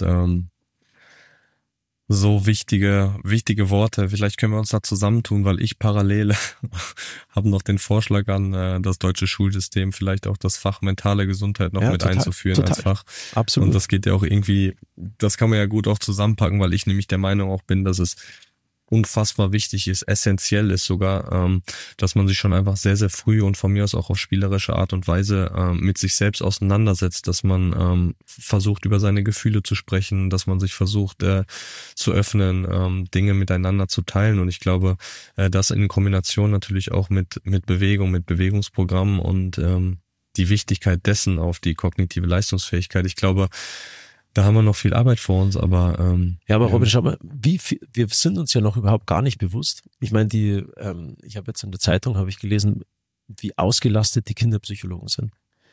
Speaker 2: so wichtige Worte. Vielleicht können wir uns da zusammentun, weil ich parallel habe noch den Vorschlag an das deutsche Schulsystem, vielleicht auch das Fach mentale Gesundheit noch mit einzuführen als Fach.
Speaker 3: Absolut.
Speaker 2: Und das geht ja auch irgendwie, das kann man ja gut auch zusammenpacken, weil ich nämlich der Meinung auch bin, dass es unfassbar wichtig ist, essentiell ist sogar, dass man sich schon einfach sehr, sehr früh und von mir aus auch auf spielerische Art und Weise mit sich selbst auseinandersetzt, dass man versucht, über seine Gefühle zu sprechen, dass man sich versucht zu öffnen, Dinge miteinander zu teilen. Und ich glaube, das in Kombination natürlich auch mit Bewegung, mit Bewegungsprogrammen und die Wichtigkeit dessen auf die kognitive Leistungsfähigkeit. Ich glaube, da haben wir noch viel Arbeit vor uns, aber
Speaker 3: aber Robin, schau mal, wir sind uns ja noch überhaupt gar nicht bewusst. Ich meine, ich habe jetzt in der Zeitung gelesen, wie ausgelastet die Kinderpsychologen sind.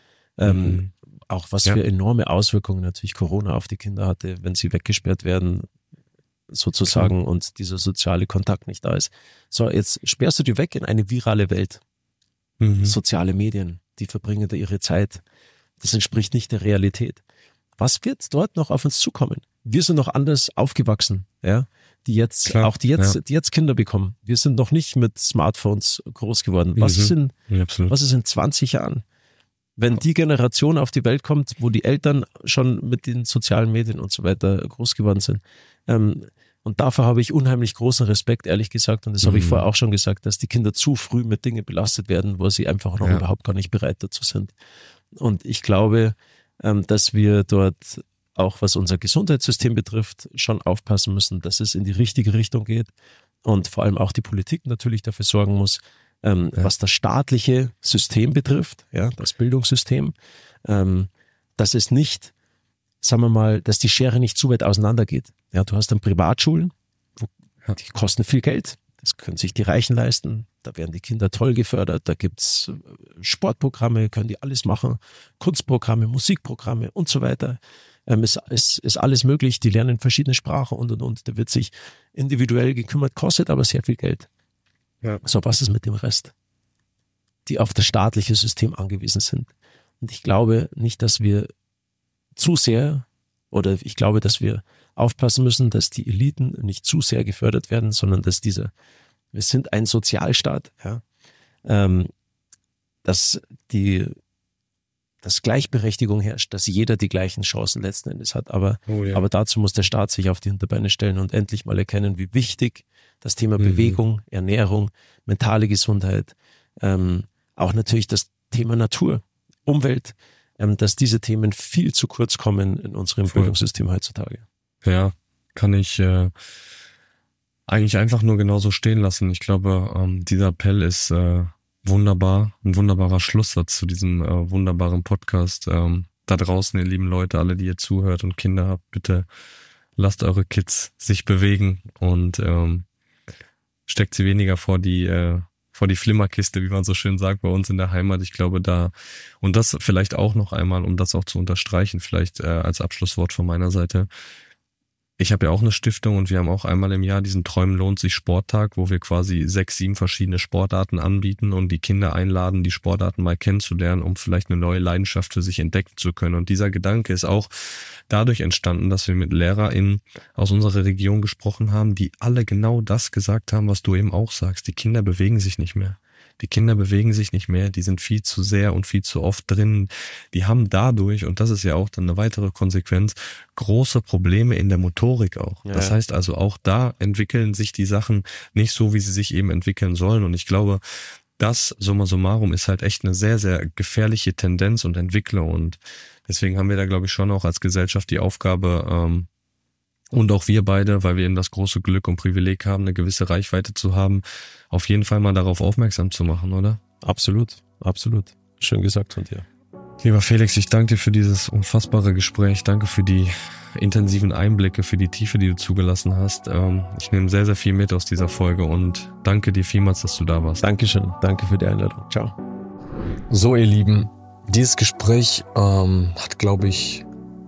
Speaker 3: Auch was für enorme Auswirkungen natürlich Corona auf die Kinder hatte, wenn sie weggesperrt werden, sozusagen, und dieser soziale Kontakt nicht da ist. So, jetzt sperrst du die weg in eine virale Welt. Soziale Medien, die verbringen da ihre Zeit. Das entspricht nicht der Realität. Was wird dort noch auf uns zukommen? Wir sind noch anders aufgewachsen, ja, die jetzt Kinder bekommen. Wir sind noch nicht mit Smartphones groß geworden. Was ist in 20 Jahren? Wenn die Generation auf die Welt kommt, wo die Eltern schon mit den sozialen Medien und so weiter groß geworden sind. Und dafür habe ich unheimlich großen Respekt, ehrlich gesagt. Und das habe ich vorher auch schon gesagt, dass die Kinder zu früh mit Dingen belastet werden, wo sie einfach noch überhaupt gar nicht bereit dazu sind. Und ich glaube, dass wir dort auch, was unser Gesundheitssystem betrifft, schon aufpassen müssen, dass es in die richtige Richtung geht und vor allem auch die Politik natürlich dafür sorgen muss, was das staatliche System betrifft, das Bildungssystem, dass es nicht, sagen wir mal, dass die Schere nicht zu weit auseinander geht. Ja, du hast dann Privatschulen, die kosten viel Geld, das können sich die Reichen leisten. Da werden die Kinder toll gefördert, da gibt's Sportprogramme, können die alles machen, Kunstprogramme, Musikprogramme und so weiter. Es ist alles möglich, die lernen verschiedene Sprachen und. Da wird sich individuell gekümmert, kostet aber sehr viel Geld. Ja. So, was ist mit dem Rest, die auf das staatliche System angewiesen sind? Und ich glaube nicht, dass wir dass wir aufpassen müssen, dass die Eliten nicht zu sehr gefördert werden, sondern dass wir sind ein Sozialstaat, dass Gleichberechtigung herrscht, dass jeder die gleichen Chancen letzten Endes hat. Aber dazu muss der Staat sich auf die Hinterbeine stellen und endlich mal erkennen, wie wichtig das Thema Bewegung, Ernährung, mentale Gesundheit, auch natürlich das Thema Natur, Umwelt, dass diese Themen viel zu kurz kommen in unserem Bildungssystem heutzutage.
Speaker 2: Ja, kann ich eigentlich einfach nur genauso stehen lassen. Ich glaube, dieser Appell ist Ein wunderbarer Schlusssatz zu diesem wunderbaren Podcast. Da draußen, ihr lieben Leute, alle, die ihr zuhört und Kinder habt, bitte lasst eure Kids sich bewegen und steckt sie weniger vor die Flimmerkiste, wie man so schön sagt, bei uns in der Heimat. Ich glaube und das vielleicht auch noch einmal, um das auch zu unterstreichen, vielleicht als Abschlusswort von meiner Seite. Ich habe ja auch eine Stiftung und wir haben auch einmal im Jahr diesen Träumen lohnt sich Sporttag, wo wir quasi 6, 7 verschiedene Sportarten anbieten und die Kinder einladen, die Sportarten mal kennenzulernen, um vielleicht eine neue Leidenschaft für sich entdecken zu können. Und dieser Gedanke ist auch dadurch entstanden, dass wir mit LehrerInnen aus unserer Region gesprochen haben, die alle genau das gesagt haben, was du eben auch sagst. Die Kinder bewegen sich nicht mehr. Die sind viel zu sehr und viel zu oft drin. Die haben dadurch, und das ist ja auch dann eine weitere Konsequenz, große Probleme in der Motorik auch. Ja. Das heißt also, auch da entwickeln sich die Sachen nicht so, wie sie sich eben entwickeln sollen. Und ich glaube, das, summa summarum, ist halt echt eine sehr, sehr gefährliche Tendenz und Entwicklung. Und deswegen haben wir da, glaube ich, schon auch als Gesellschaft die Aufgabe, und auch wir beide, weil wir eben das große Glück und Privileg haben, eine gewisse Reichweite zu haben, auf jeden Fall mal darauf aufmerksam zu machen, oder?
Speaker 3: Absolut. Schön gesagt von dir.
Speaker 2: Lieber Felix, ich danke dir für dieses unfassbare Gespräch. Danke für die intensiven Einblicke, für die Tiefe, die du zugelassen hast. Ich nehme sehr, sehr viel mit aus dieser Folge und danke dir vielmals, dass du da warst.
Speaker 3: Dankeschön. Danke für die Einladung. Ciao.
Speaker 2: So, ihr Lieben, dieses Gespräch hat, glaube ich,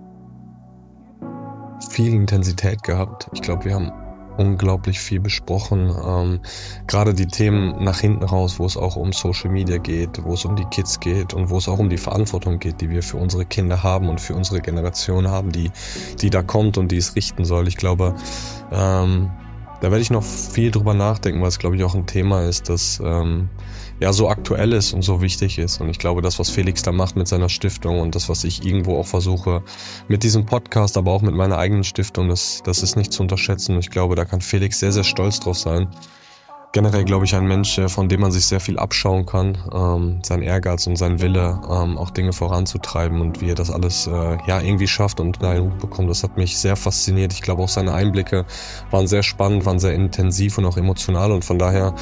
Speaker 2: viel Intensität gehabt. Ich glaube, wir haben unglaublich viel besprochen. Gerade die Themen nach hinten raus, wo es auch um Social Media geht, wo es um die Kids geht und wo es auch um die Verantwortung geht, die wir für unsere Kinder haben und für unsere Generation haben, die da kommt und die es richten soll. Ich glaube, da werde ich noch viel drüber nachdenken, weil es, glaube ich, auch ein Thema ist, das so aktuell ist und so wichtig ist. Und ich glaube, das, was Felix da macht mit seiner Stiftung und das, was ich irgendwo auch versuche mit diesem Podcast, aber auch mit meiner eigenen Stiftung, das ist nicht zu unterschätzen. Und ich glaube, da kann Felix sehr, sehr stolz drauf sein. Generell, glaube ich, ein Mensch, von dem man sich sehr viel abschauen kann. Sein Ehrgeiz und sein Wille, auch Dinge voranzutreiben und wie er das alles irgendwie schafft und unter einen Hut bekommt. Das hat mich sehr fasziniert. Ich glaube, auch seine Einblicke waren sehr spannend, waren sehr intensiv und auch emotional. Und von daher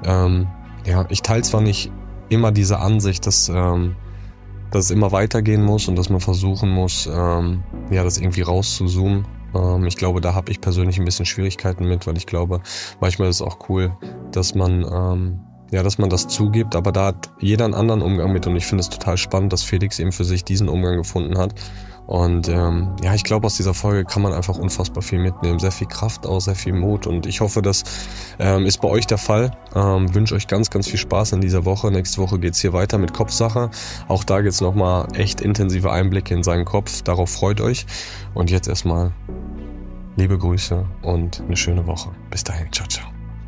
Speaker 2: ich teile zwar nicht immer diese Ansicht, dass es immer weitergehen muss und dass man versuchen muss, das irgendwie rauszuzoomen. Ich glaube, da habe ich persönlich ein bisschen Schwierigkeiten mit, weil ich glaube, manchmal ist es auch cool, dass man das zugibt, aber da hat jeder einen anderen Umgang mit und ich finde es total spannend, dass Felix eben für sich diesen Umgang gefunden hat. Und ich glaube, aus dieser Folge kann man einfach unfassbar viel mitnehmen. Sehr viel Kraft auch, sehr viel Mut. Und ich hoffe, das ist bei euch der Fall. Wünsche euch ganz, ganz viel Spaß in dieser Woche. Nächste Woche geht's hier weiter mit Kopfsache. Auch da geht's nochmal echt intensive Einblicke in seinen Kopf. Darauf freut euch. Und jetzt erstmal liebe Grüße und eine schöne Woche. Bis dahin. Ciao, ciao.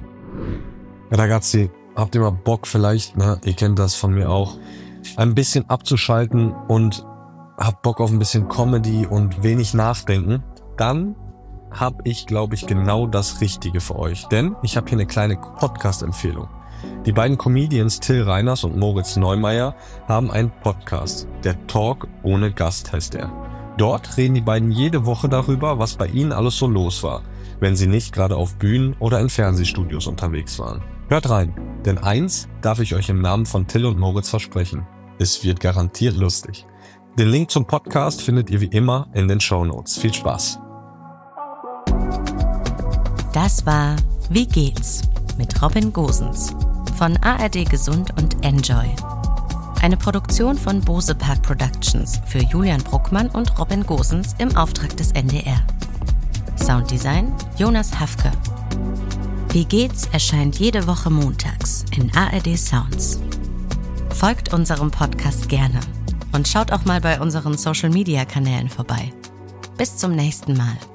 Speaker 2: Ragazzi, habt ihr mal Bock vielleicht, ihr kennt das von mir auch, ein bisschen abzuschalten und habt Bock auf ein bisschen Comedy und wenig Nachdenken, dann habe ich, glaube ich, genau das Richtige für euch. Denn ich habe hier eine kleine Podcast-Empfehlung. Die beiden Comedians Till Reiners und Moritz Neumeier haben einen Podcast. Der Talk ohne Gast heißt er. Dort reden die beiden jede Woche darüber, was bei ihnen alles so los war, wenn sie nicht gerade auf Bühnen oder in Fernsehstudios unterwegs waren. Hört rein, denn eins darf ich euch im Namen von Till und Moritz versprechen. Es wird garantiert lustig. Den Link zum Podcast findet ihr wie immer in den Shownotes. Viel Spaß.
Speaker 1: Das war Wie geht's? Mit Robin Gosens von ARD Gesund und Enjoy. Eine Produktion von Bose Park Productions für Julian Bruckmann und Robin Gosens im Auftrag des NDR. Sounddesign Jonas Hafke. Wie geht's? Erscheint jede Woche montags in ARD Sounds. Folgt unserem Podcast gerne. Und schaut auch mal bei unseren Social-Media-Kanälen vorbei. Bis zum nächsten Mal.